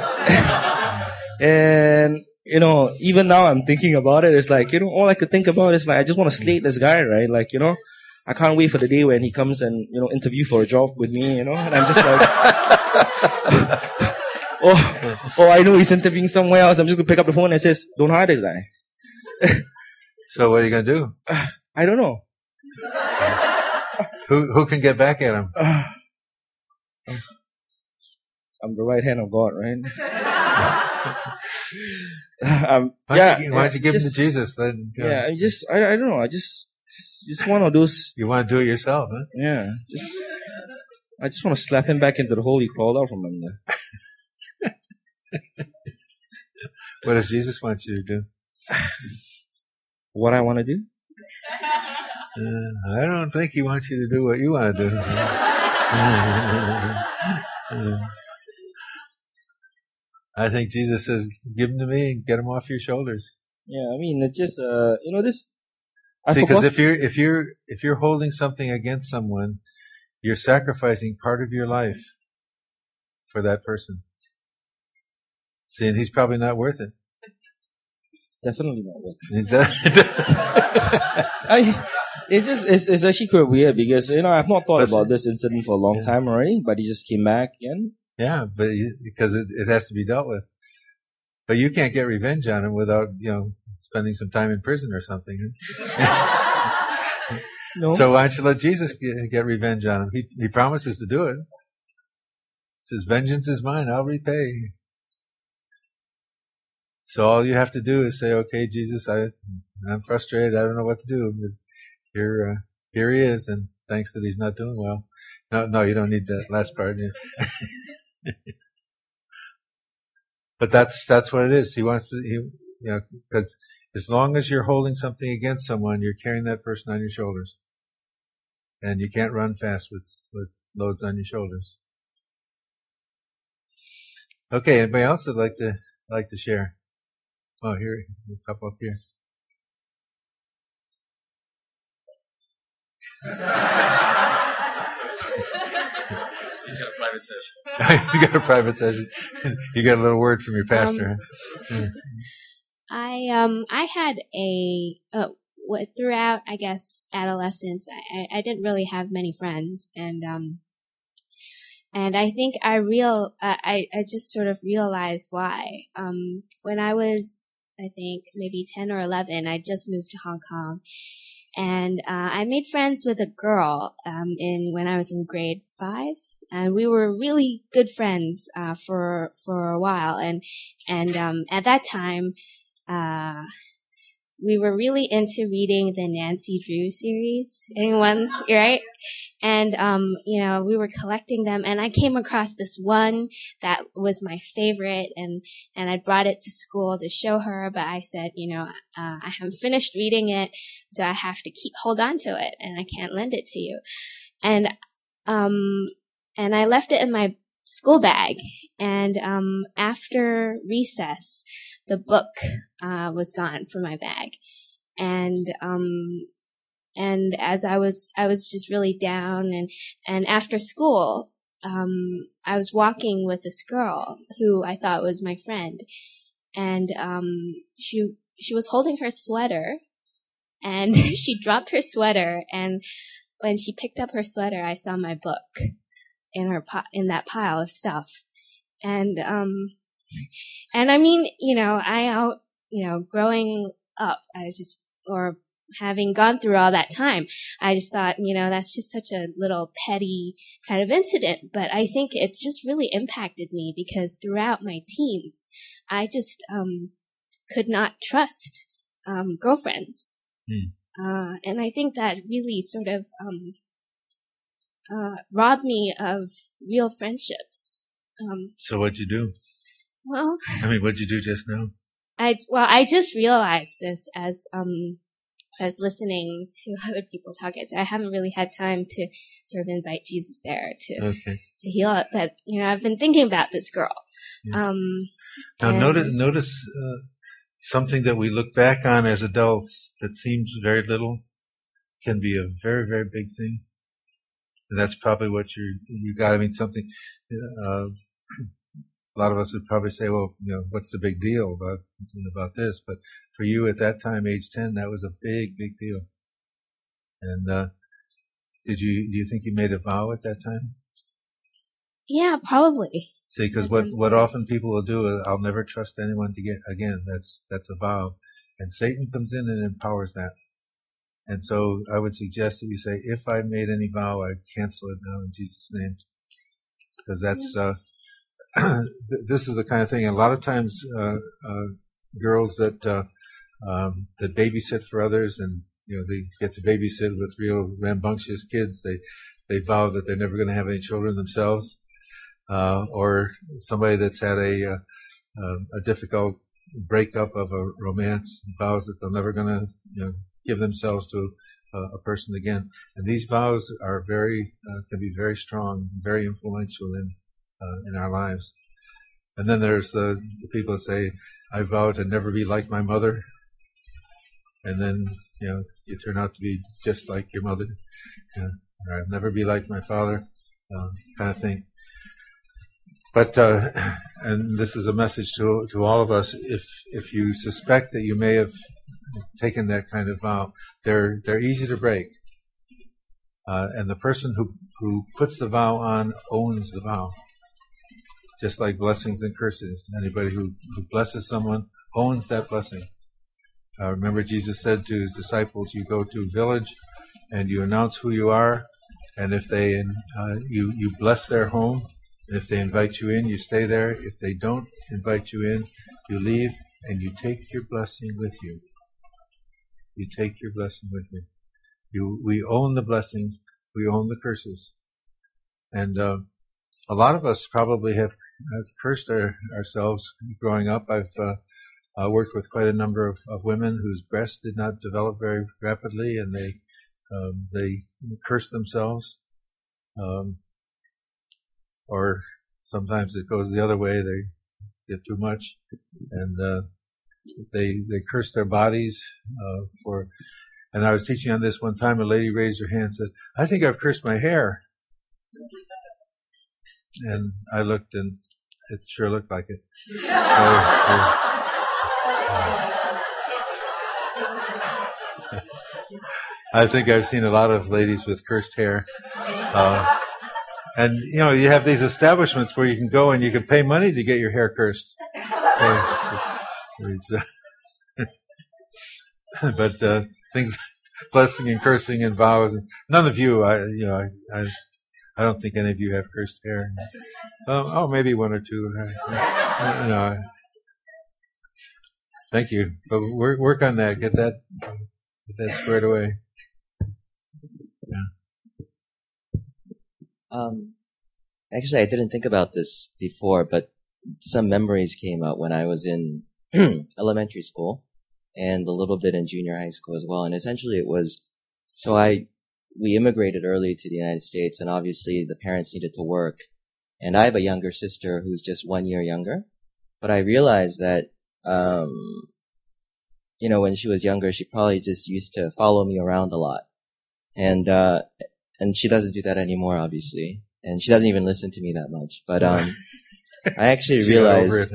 And, you know, even now I'm thinking about it. It's like, you know, all I could think about is like, I just want to slate this guy, right? Like, you know, I can't wait for the day when he comes and, you know, interview for a job with me, you know, and I'm just like, oh, oh, I know he's interviewing somewhere else. I'm just going to pick up the phone and says, don't hire this guy. So what are you going to do? I don't know. Who, who can get back at him? Uh, I'm the right hand of God, right? um, why yeah, don't you, why don't you give just, him to Jesus then? Yeah, yeah I just, I, I don't know. I just, just, just one of those. You want to do it yourself, huh? Yeah, just, I just want to slap him back into the hole he crawled out from under. What does Jesus want you to do? What I want to do? Uh, I don't think he wants you to do what you want to do. I think Jesus says, give them to me and get them off your shoulders. Yeah, I mean, it's just, uh, you know, this, I See, because forgot. if you're, if you're, if you're holding something against someone, you're sacrificing part of your life for that person. See, and he's probably not worth it. Definitely not worth it. Is that I, it's just, it's, it's actually quite weird because, you know, I've not thought That's about it. this incident for a long Yeah. time already, but he just came back again. Yeah, but you, because it, it has to be dealt with. But you can't get revenge on him without, you know, spending some time in prison or something. No. So why don't you let Jesus get, get revenge on him? He, he promises to do it. He says, vengeance is mine, I'll repay. So all you have to do is say, okay, Jesus, I, I'm frustrated. I don't know what to do. But here, uh, here he is. And thanks that he's not doing well. No, no, you don't need that last part. But that's, that's what it is. He wants to, he, you know, because as long as you're holding something against someone, you're carrying that person on your shoulders. And you can't run fast with, with loads on your shoulders. Okay, anybody else would like to, like to share? Oh, here, a couple up here. He's got a private session. You got a private session. You got a little word from your pastor. Um, I um I had a uh, what throughout I guess adolescence I, I didn't really have many friends, and um and I think I real uh, I I just sort of realized why. Um when I was I think maybe ten or eleven, I just moved to Hong Kong. And uh, I made friends with a girl um, in when I was in grade five, and we were really good friends uh, for for a while. And and um, at that time, uh, we were really into reading the Nancy Drew series. Anyone, right? And um, you know, we were collecting them, and I came across this one that was my favorite, and and I brought it to school to show her. But I said, you know, uh, I haven't finished reading it, so I have to keep hold on to it, and I can't lend it to you. And um, and I left it in my school bag. And um, after recess, the book uh, was gone from my bag, and um. And as I was, I was just really down, and, and after school, um, I was walking with this girl who I thought was my friend, and, um, she, she was holding her sweater, and she dropped her sweater, and when she picked up her sweater, I saw my book in her, po- in that pile of stuff. And, um, and I mean, you know, I, out, you know, growing up, I was just, or, having gone through all that time, I just thought, you know, that's just such a little petty kind of incident. But I think it just really impacted me because throughout my teens, I just um, could not trust um, girlfriends. Mm. Uh, and I think that really sort of um, uh, robbed me of real friendships. Um, so what'd you do? Well, I mean, what'd you do just now? I well, I just realized this as um. I was listening to other people talking, so I haven't really had time to sort of invite Jesus there to okay. to heal it. But you know, I've been thinking about this girl. Yeah. Um, now, notice notice uh, something that we look back on as adults that seems very little can be a very very big thing. And that's probably what you're you got. I mean, something. Uh, A lot of us would probably say, well, you know, what's the big deal about, about this? But for you at that time, age ten, that was a big, big deal. And, uh, did you, do you think you made a vow at that time? Yeah, probably. See, because what, what often people will do is, I'll never trust anyone to get, again, that's, that's a vow. And Satan comes in and empowers that. And so I would suggest that you say, if I made any vow, I cancel it now in Jesus' name. Because that's, uh, this is the kind of thing. A lot of times, uh, uh, girls that uh, um, that babysit for others, and you know they get to babysit with real rambunctious kids. They they vow that they're never going to have any children themselves, uh, or somebody that's had a uh, uh, a difficult breakup of a romance vows that they're never going to you know give themselves to uh, a person again. And these vows are very uh, can be very strong, very influential in. Uh, in our lives. And then there's uh, the people that say, I vow to never be like my mother. and then you know you turn out to be just like your mother, you know, or I'll never be like my father, uh, kind of thing. But uh, and this is a message to to all of us. If if you suspect that you may have taken that kind of vow, they're they're easy to break. Uh, and the person who who puts the vow on owns the vow. Just like blessings and curses. Anybody who, who blesses someone owns that blessing. Uh, remember Jesus said to his disciples, you go to a village and you announce who you are, and if they uh, you, you bless their home, and if they invite you in, you stay there. If they don't invite you in, you leave, and you take your blessing with you. You take your blessing with you. You, we own the blessings, we own the curses. And uh, a lot of us probably have, have cursed our, ourselves growing up. I've uh, uh, worked with quite a number of, of women whose breasts did not develop very rapidly, and they um, they cursed themselves. Um, or sometimes it goes the other way; they get too much, and uh, they they curse their bodies uh, for. And I was teaching on this one time. A lady raised her hand and said, "I think I've cursed my hair." And I looked, and it sure looked like it. So, uh, I think I've seen a lot of ladies with cursed hair. Uh, and, you know, you have these establishments where you can go and you can pay money to get your hair cursed. Uh, but uh, things, blessing and cursing and vows. None of you, I, you know, I, I I don't think any of you have cursed hair. Um, oh, maybe one or two. Uh, you know, thank you. But work, work on that. Get that, get that squared away. Yeah. Um, actually, I didn't think about this before, but some memories came out when I was in elementary school and a little bit in junior high school as well. And essentially, it was so I. We immigrated early to the United States, and obviously the parents needed to work. And I have a younger sister who's just one year younger. But I realized that, um, you know, when she was younger, she probably just used to follow me around a lot. And, uh, and she doesn't do that anymore, obviously. And she doesn't even listen to me that much. But, um, I actually realized,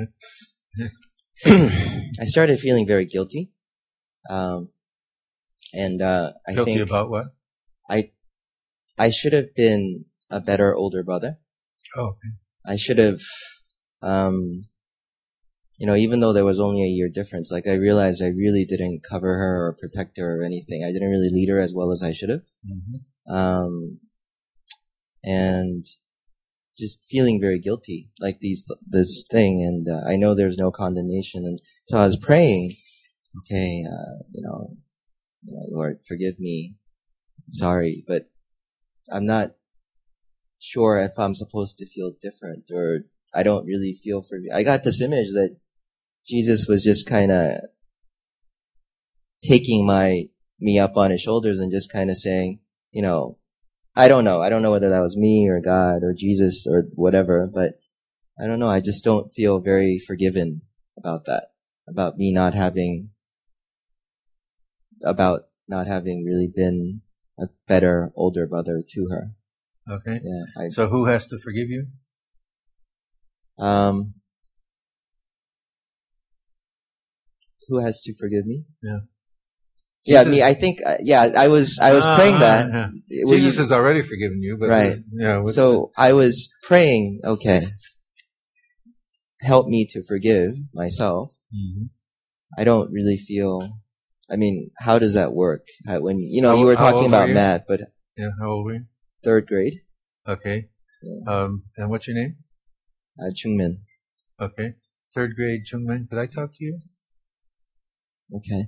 I started feeling very guilty. Um, and, uh, I guilty think. Guilty about what? I, I should have been a better older brother. Oh, okay. I should have, um, you know, even though there was only a year difference, like I realized I really didn't cover her or protect her or anything. I didn't really lead her as well as I should have. Mm-hmm. Um, and just feeling very guilty, like these, this thing. And, uh, I know there's no condemnation. And so I was praying, okay, uh, you know, you know, Lord, forgive me. Sorry, but I'm not sure if I'm supposed to feel different, or I don't really feel for me. I got this image that Jesus was just kind of taking my, me up on his shoulders and just kind of saying, you know, I don't know. I don't know whether that was me or God or Jesus or whatever, but I don't know. I just don't feel very forgiven about that, about me not having, about not having really been a better older brother to her. Okay. Yeah. I, so who has to forgive you? Um, who has to forgive me? Yeah. Yeah, me. I think. Uh, yeah, I was. I was uh, praying that. Yeah. Jesus has already forgiven you, but right. Yeah. So the... I was praying. Okay, help me to forgive myself. Mm-hmm. I don't really feel. I mean, how does that work? How, when you know, how, you were talking about were Matt, but yeah, how old were you? Third grade. Okay. Yeah. Um, and what's your name? Uh, Chungmin. Okay. Third grade Chungmin. Could I talk to you? Okay.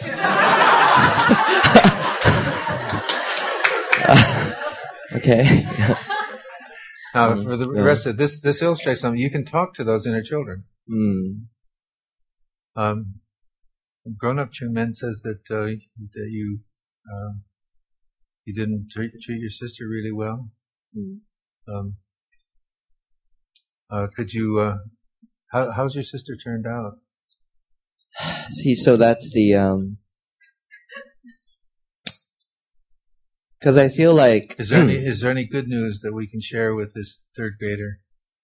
uh, okay. Now, um, for the no. rest of this, this illustrates something. You can talk to those inner children. Mm. Um, grown-up Chungmin says that uh, that you uh, you didn't treat, treat your sister really well. Mm. Um, uh, could you? Uh, how how's your sister turned out? See, so that's the um, Because I feel like is there any is there any good news that we can share with this third grader?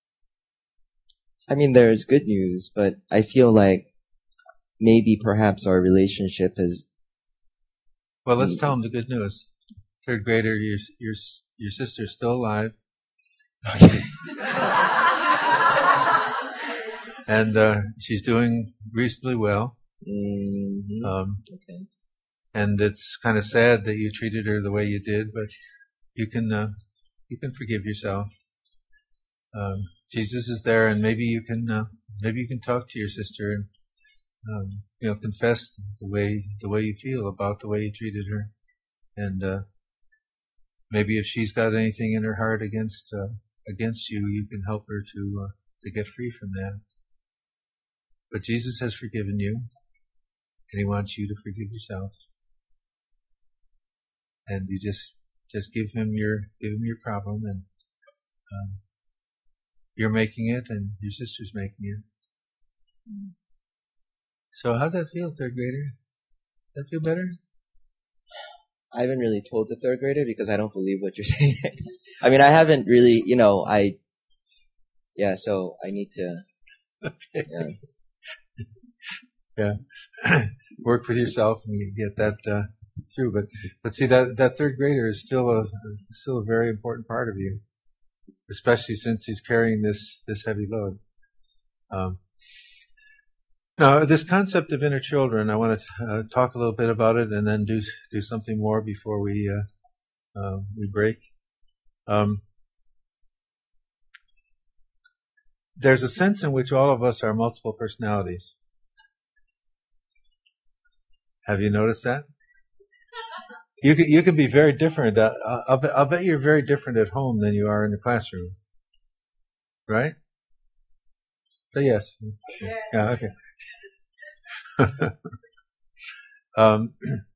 I mean, there's good news, but I feel like maybe perhaps our relationship is. Well, let's tell him the good news. Third grader, your your your sister's still alive. Okay. And uh, she's doing reasonably well. Mm-hmm. Um, okay. And it's kind of sad that you treated her the way you did, but you can uh, you can forgive yourself. Um, Jesus is there, and maybe you can uh, maybe you can talk to your sister and um, you know confess the way the way you feel about the way you treated her, and uh, maybe if she's got anything in her heart against uh, against you, you can help her to uh, to get free from that. But Jesus has forgiven you, and He wants you to forgive yourself. And you just just give Him your give Him your problem, and um, you're making it, and your sister's making it. Mm. So how's that feel, third grader? Does that feel better? I haven't really told the third grader because I don't believe what you're saying. I mean, I haven't really, you know, I, yeah, so I need to, okay. yeah. Yeah. Work with yourself and you get that uh, through. But but see, that, that third grader is still a still a very important part of you, especially since he's carrying this, this heavy load. Um, now, this concept of inner children, I want to uh, talk a little bit about it and then do do something more before we uh, uh, we break. Um, there's a sense in which all of us are multiple personalities. Have you noticed that? You can you can be very different. Uh, I'll, bet, I'll bet you're very different at home than you are in the classroom, right? Say yes. Yes. Yeah. Okay. um,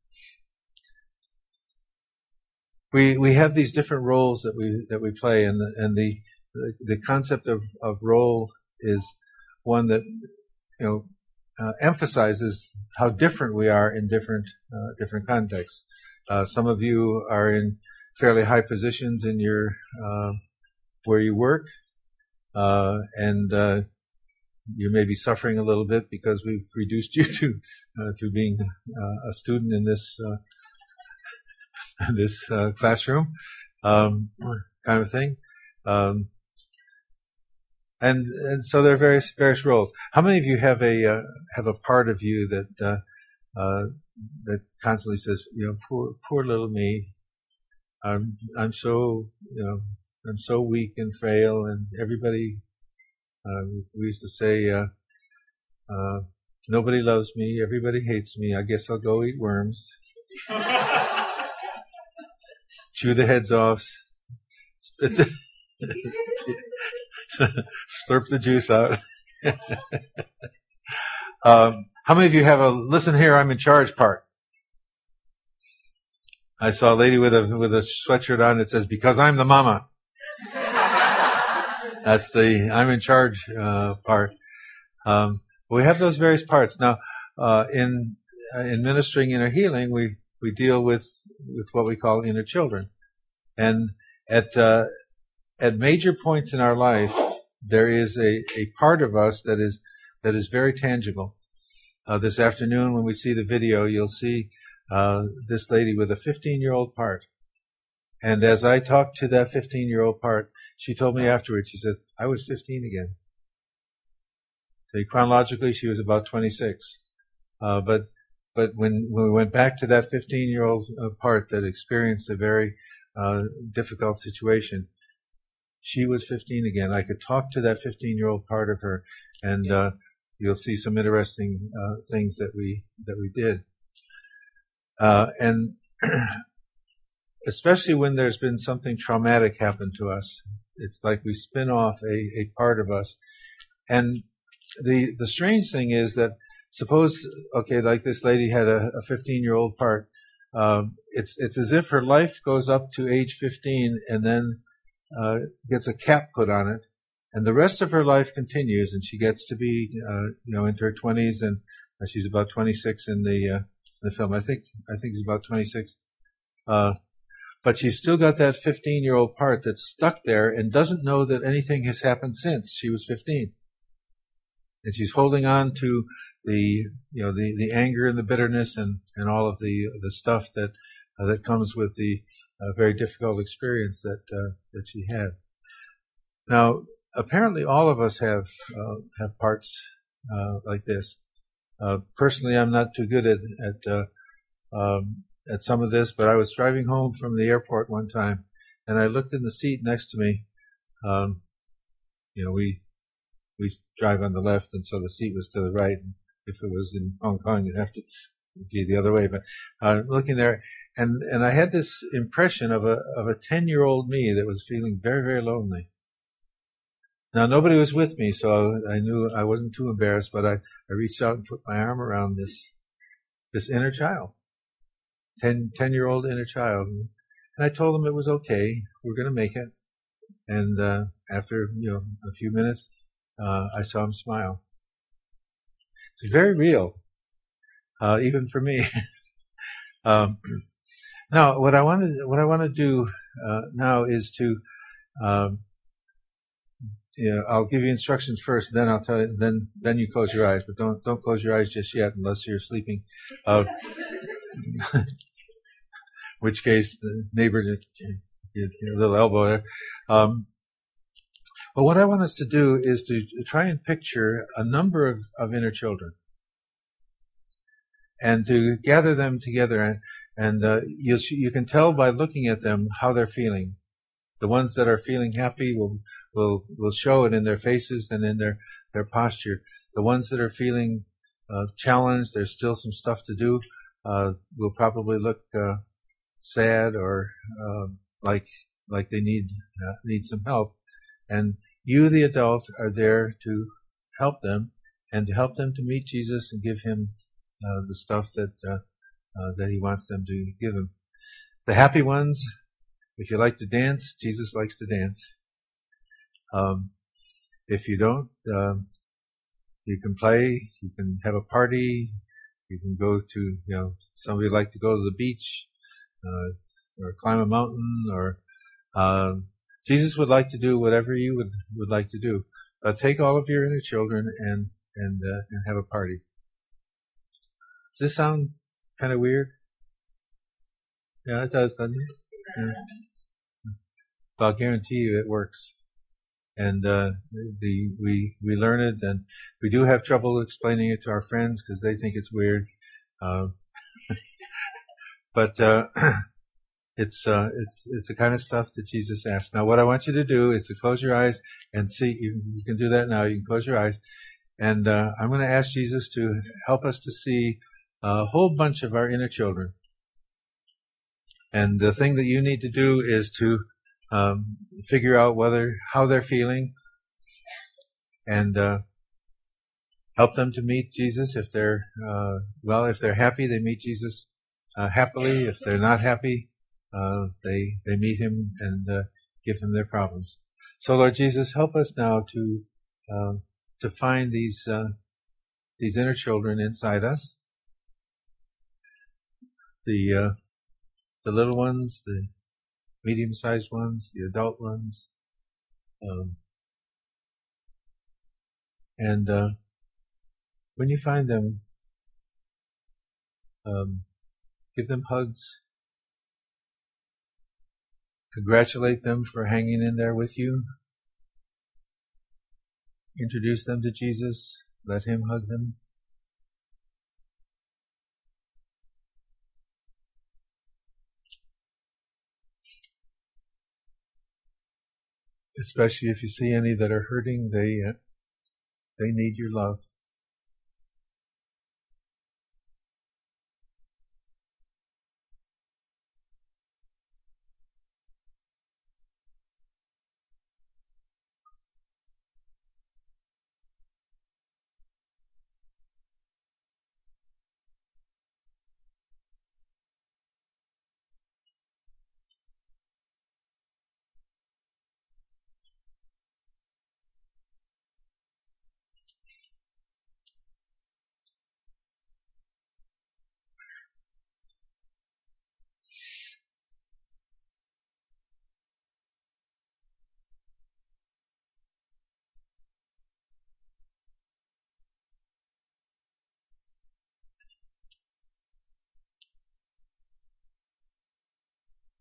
we we have these different roles that we that we play, and the and the the, the concept of, of role is one that you know. Uh, emphasizes how different we are in different uh, different contexts. Uh, some of you are in fairly high positions in your uh, where you work, uh, and uh, you may be suffering a little bit because we've reduced you to uh, to being uh, a student in this uh, this uh, classroom, um, kind of thing. Um, And, and so there are various various roles. How many of you have a uh, have a part of you that uh, uh, that constantly says, you know, poor poor little me. I'm I'm so you know I'm so weak and frail, and everybody. Uh, we used to say, uh, uh, nobody loves me, everybody hates me. I guess I'll go eat worms, chew the heads off, spit the. Slurp the juice out. um, how many of you have a listen here, I'm in charge part? I saw a lady with a with a sweatshirt on that says, because I'm the mama. That's the I'm in charge uh, part. Um, we have those various parts. Now, uh, in uh, in ministering inner healing, we, we deal with, with what we call inner children. And at uh, At major points in our life, there is a, a part of us that is that is very tangible. Uh, this afternoon, when we see the video, you'll see uh, this lady with a fifteen-year-old part. And as I talked to that fifteen-year-old part, she told me afterwards, she said, I was fifteen again. So chronologically, she was about twenty-six. Uh, but but when, when we went back to that fifteen-year-old uh, part that experienced a very uh, difficult situation, she was fifteen again. I could talk to that fifteen-year-old part of her, and uh, you'll see some interesting uh, things that we that we did. Uh, and especially when there's been something traumatic happen to us, it's like we spin off a, a part of us. And the the strange thing is that suppose, okay, like this lady had a, a fifteen-year-old part. Um, it's it's as if her life goes up to age fifteen, and then Uh, gets a cap put on it, and the rest of her life continues, and she gets to be, uh, you know, into her twenties, and uh, she's about twenty-six in the uh, the film. I think I think she's about twenty-six. Uh, but she's still got that fifteen-year-old part that's stuck there and doesn't know that anything has happened since she was fifteen. And she's holding on to the, you know, the, the anger and the bitterness and, and all of the, the stuff that, uh, that comes with the uh, very difficult experience that, uh, that she had. Now, apparently all of us have, uh, have parts, uh, like this. Uh, personally, I'm not too good at, at, uh, um, at some of this, but I was driving home from the airport one time and I looked in the seat next to me. Um, you know, we, we drive on the left, and so the seat was to the right. And if it was in Hong Kong, you'd have to be the other way. But uh, looking there, and and I had this impression of a of a ten-year-old me that was feeling very, very lonely. Now nobody was with me, so I knew I wasn't too embarrassed. But I, I reached out and put my arm around this this inner child, ten ten-year-old inner child, and I told him it was okay. We're going to make it. And uh, after you know a few minutes. Uh, I saw him smile. It's very real, uh, even for me. um, now, what I want to what I want to do uh, now is to, um, you know, I'll give you instructions first, then I'll tell you. Then then you close your eyes, but don't don't close your eyes just yet unless you're sleeping. Uh, in which case, the neighbor get a little elbow there. Um, But what I want us to do is to try and picture a number of, of inner children and to gather them together. And, and uh, you, you can tell by looking at them how they're feeling. The ones that are feeling happy will, will, will show it in their faces and in their, their posture. The ones that are feeling uh, challenged, there's still some stuff to do, uh, will probably look uh, sad or uh, like like they need uh, need some help. And you, the adult, are there to help them and to help them to meet Jesus and give him uh, the stuff that uh, uh, that he wants them to give him. The happy ones, if you like to dance, Jesus likes to dance. Um, if you don't, um, you can play, you can have a party, you can go to, you know, somebody would like to go to the beach, uh, or climb a mountain, or um, Jesus would like to do whatever you would, would like to do. Uh, take all of your inner children and and uh, and have a party. Does this sound kind of weird? Yeah, it does, doesn't it? Yeah. But I'll guarantee you it works. And uh, the we we learn it, and we do have trouble explaining it to our friends because they think it's weird. Uh, but uh, it's uh, it's it's the kind of stuff that Jesus asked. Now, what I want you to do is to close your eyes and see. You, you can do that now. You can close your eyes, and uh, I'm going to ask Jesus to help us to see a whole bunch of our inner children. And the thing that you need to do is to um, figure out whether how they're feeling, and uh, help them to meet Jesus. If they're uh, well, if they're happy, they meet Jesus uh, happily. If they're not happy, uh, they they meet him and uh, give him their problems. So, Lord Jesus, help us now to uh, to find these uh, these inner children inside us. The uh, the little ones, the medium-sized ones, the adult ones, um, and uh, when you find them, um, give them hugs. Congratulate them for hanging in there with you. Introduce them to Jesus. Let him hug them. Especially if you see any that are hurting, they uh, they need your love.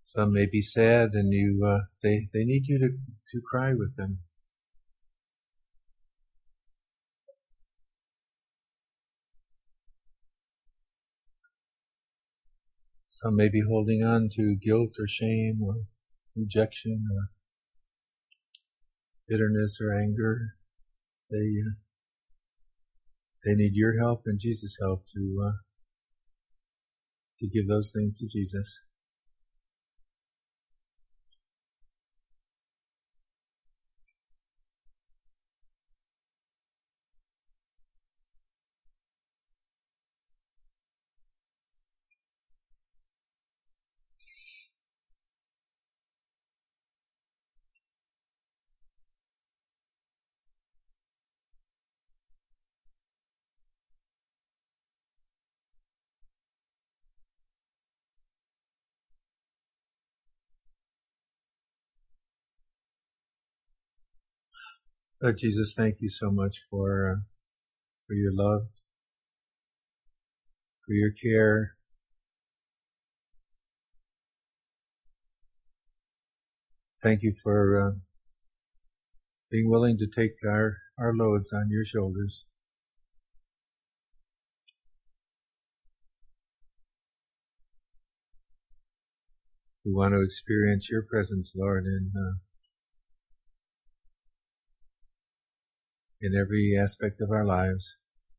Some may be sad, and you uh, they they need you to to cry with them. Some may be holding on to guilt or shame or rejection or bitterness or anger. They uh, they need your help and Jesus' help to uh, to give those things to Jesus. Lord Jesus, thank you so much for uh, for your love, for your care. Thank you for uh, being willing to take our, our loads on your shoulders. We want to experience your presence, Lord, in uh, in every aspect of our lives.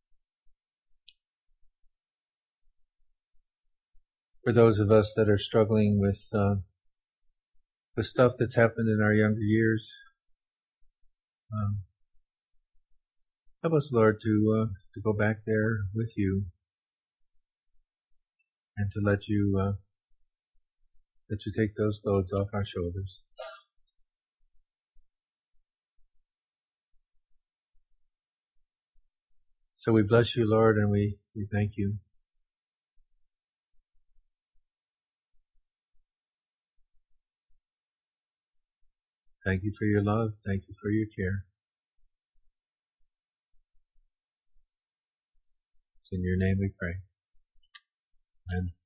For those of us that are struggling with uh, with stuff that's happened in our younger years, um, help us, Lord, to uh, to go back there with you and to let you uh, let you take those loads off our shoulders. So we bless you, Lord, and we, we thank you. Thank you for your love. Thank you for your care. It's in your name we pray. Amen.